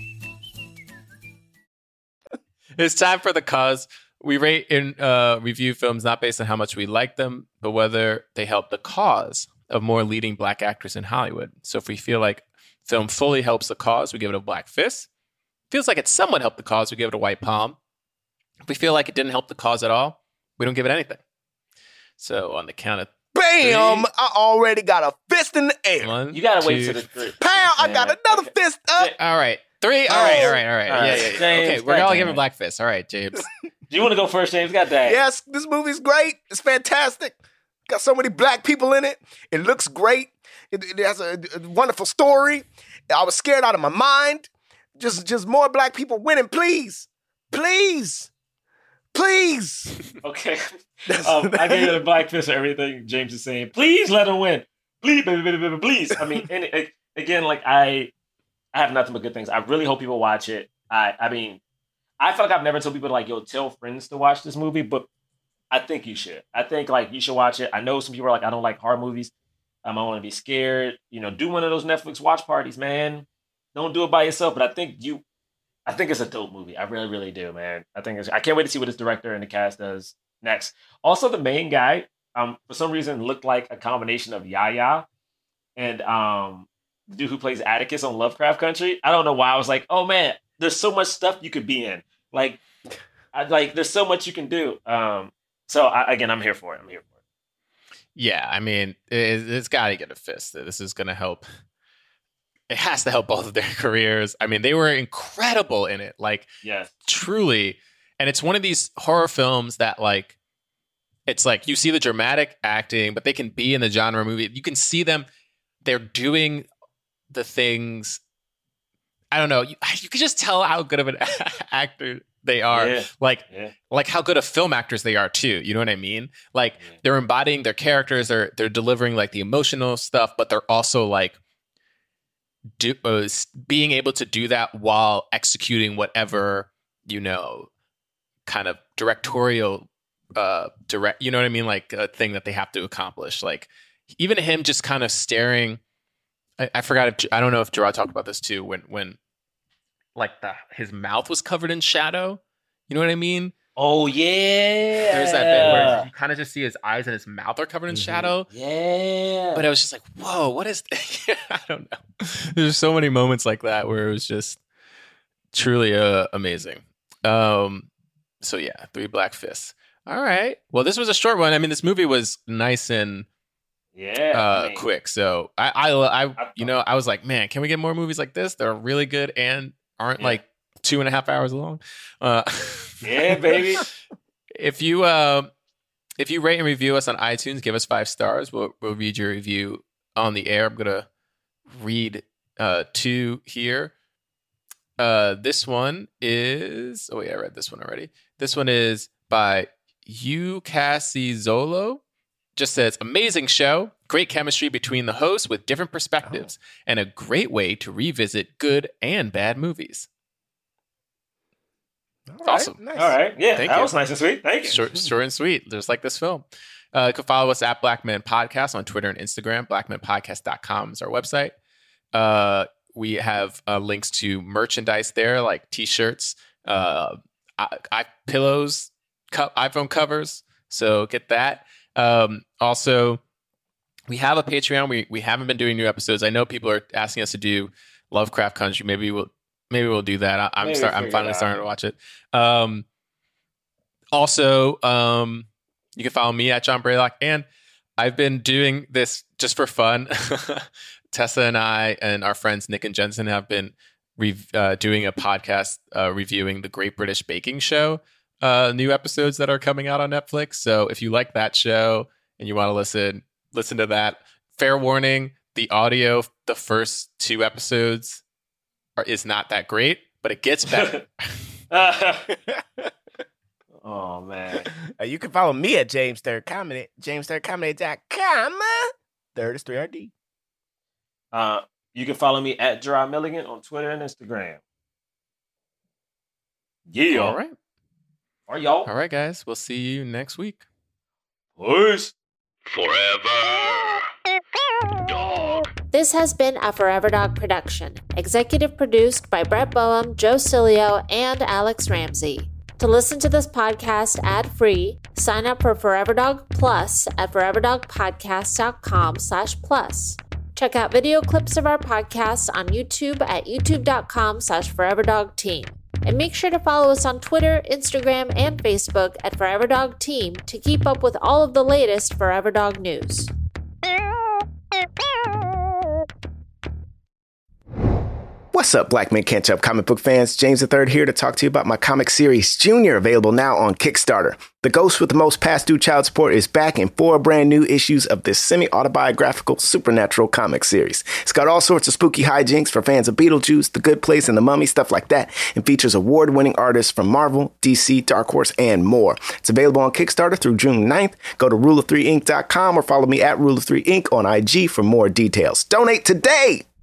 Speaker 5: It's time for the cause. We rate and review films not based on how much we like them, but whether they help the cause of more leading black actors in Hollywood. So if we feel like film fully helps the cause, we give it a black fist. Feels like it somewhat helped the cause, we give it a white palm. If we feel like it didn't help the cause at all, we don't give it anything. So on the count of
Speaker 1: Bam! I already got a fist in the air.
Speaker 5: one,
Speaker 6: You gotta wait
Speaker 5: two,
Speaker 6: till the three.
Speaker 1: Pow! I got another fist up.
Speaker 5: all right. Three. All right. Yeah.
Speaker 6: James,
Speaker 5: Okay, we're all
Speaker 6: goddamn
Speaker 5: giving
Speaker 6: it.
Speaker 5: black fist. All right, James.
Speaker 6: Do you want to go first, James? God dang.
Speaker 1: Yes, this movie's great. It's fantastic. Got so many black people in it. It looks great. It has a wonderful story. I was scared out of my mind. Just more black people winning, please. Please.
Speaker 6: Okay. I gave it a black fist for everything James is saying. Please let him win. Please, baby, please. I mean, and again, like I have nothing but good things. I really hope people watch it. I mean, I feel like I've never told people like, yo, tell friends to watch this movie, but I think you should. I think like you should watch it. I know some people are like, I don't like horror movies. I want to be scared. You know, do one of those Netflix watch parties, man. Don't do it by yourself. But I think it's a dope movie. I really, really do, man. I can't wait to see what this director and the cast does next. Also, the main guy, for some reason, looked like a combination of Yahya and the dude who plays Atticus on Lovecraft Country. I don't know why. I was like, oh man, there's so much stuff you could be in. Like there's so much you can do. So I'm here for it.
Speaker 5: Yeah, I mean, it's got to get a fist. This is going to help. It has to help both of their careers. I mean, they were incredible in it. Like,
Speaker 6: yes,
Speaker 5: truly. And it's one of these horror films that, like, it's like you see the dramatic acting, but they can be in the genre movie. You can see them. They're doing the things. I don't know. You can just tell how good of an actor they are.
Speaker 6: Yeah.
Speaker 5: Like how good of film actors they are too. You know what I mean? Like they're embodying their characters. They're delivering like the emotional stuff, but they're also like being able to do that while executing whatever, you know, kind of directorial you know what I mean? Like a thing that they have to accomplish. Like even him just kind of staring. I forgot. I don't know if Gerard talked about this too. When like his mouth was covered in shadow. You know what I mean?
Speaker 6: Oh yeah.
Speaker 5: There's that bit where you kind of just see his eyes and his mouth are covered in shadow.
Speaker 6: Yeah.
Speaker 5: But I was just like, whoa, what is? I don't know. There's so many moments like that where it was just truly amazing. So yeah, 3 Black Fists. All right. Well, this was a short one. I mean, this movie was nice and quick. So I was like, man, can we get more movies like this? They're really good and aren't like 2.5 hours long.
Speaker 6: Yeah, baby.
Speaker 5: If you rate and review us on iTunes, give us 5 stars. We'll read your review on the air. I'm gonna read 2 here. This one is I read this one already. This one is by Zolo. Just says, amazing show, great chemistry between the hosts with different perspectives, and a great way to revisit good and bad movies. Awesome.
Speaker 6: Nice. All right. Yeah,
Speaker 5: Thank
Speaker 6: that
Speaker 5: you.
Speaker 6: was nice and sweet. Thank you.
Speaker 5: Short and sweet, just like this film. You can follow us at Black Men Podcast on Twitter and Instagram. BlackmenPodcast.com is our website. We have links to merchandise there, like T-shirts, pillows, iPhone covers. So get that. Also, we have a Patreon. We haven't been doing new episodes. I know people are asking us to do Lovecraft Country. Maybe we'll do that. I'm finally starting to watch it. Also, you can follow me at John Braylock, and I've been doing this just for fun. Tessa and I and our friends Nick and Jensen have been doing a podcast reviewing the Great British Baking Show. New episodes that are coming out on Netflix. So if you like that show and you want to listen to that, fair warning, the audio, the first 2 episodes is not that great, but it gets better.
Speaker 6: Oh man.
Speaker 1: You can follow me at James Third Comedy, JamesThirdComedy.com. Third is 3RD.
Speaker 6: You can follow me at Gerard Milligan on Twitter and Instagram. Yeah.
Speaker 5: All right.
Speaker 6: All
Speaker 5: right, guys. We'll see you next week.
Speaker 6: Peace.
Speaker 16: Forever Dog.
Speaker 17: This has been a Forever Dog production. Executive produced by Brett Boehm, Joe Cilio, and Alex Ramsey. To listen to this podcast ad-free, sign up for Forever Dog Plus at foreverdogpodcast.com/plus. Check out video clips of our podcasts on YouTube at youtube.com/foreverdogteam. And make sure to follow us on Twitter, Instagram, and Facebook at Forever Dog Team to keep up with all of the latest Forever Dog news.
Speaker 1: What's up, Black Men Can't Jump comic book fans? James III here to talk to you about my comic series, Junior, available now on Kickstarter. The ghost with the most past due child support is back in 4 brand new issues of this semi-autobiographical supernatural comic series. It's got all sorts of spooky hijinks for fans of Beetlejuice, The Good Place, and The Mummy, stuff like that, and features award-winning artists from Marvel, DC, Dark Horse, and more. It's available on Kickstarter through June 9th. Go to ruleof3inc.com or follow me at ruleof3inc on IG for more details. Donate today!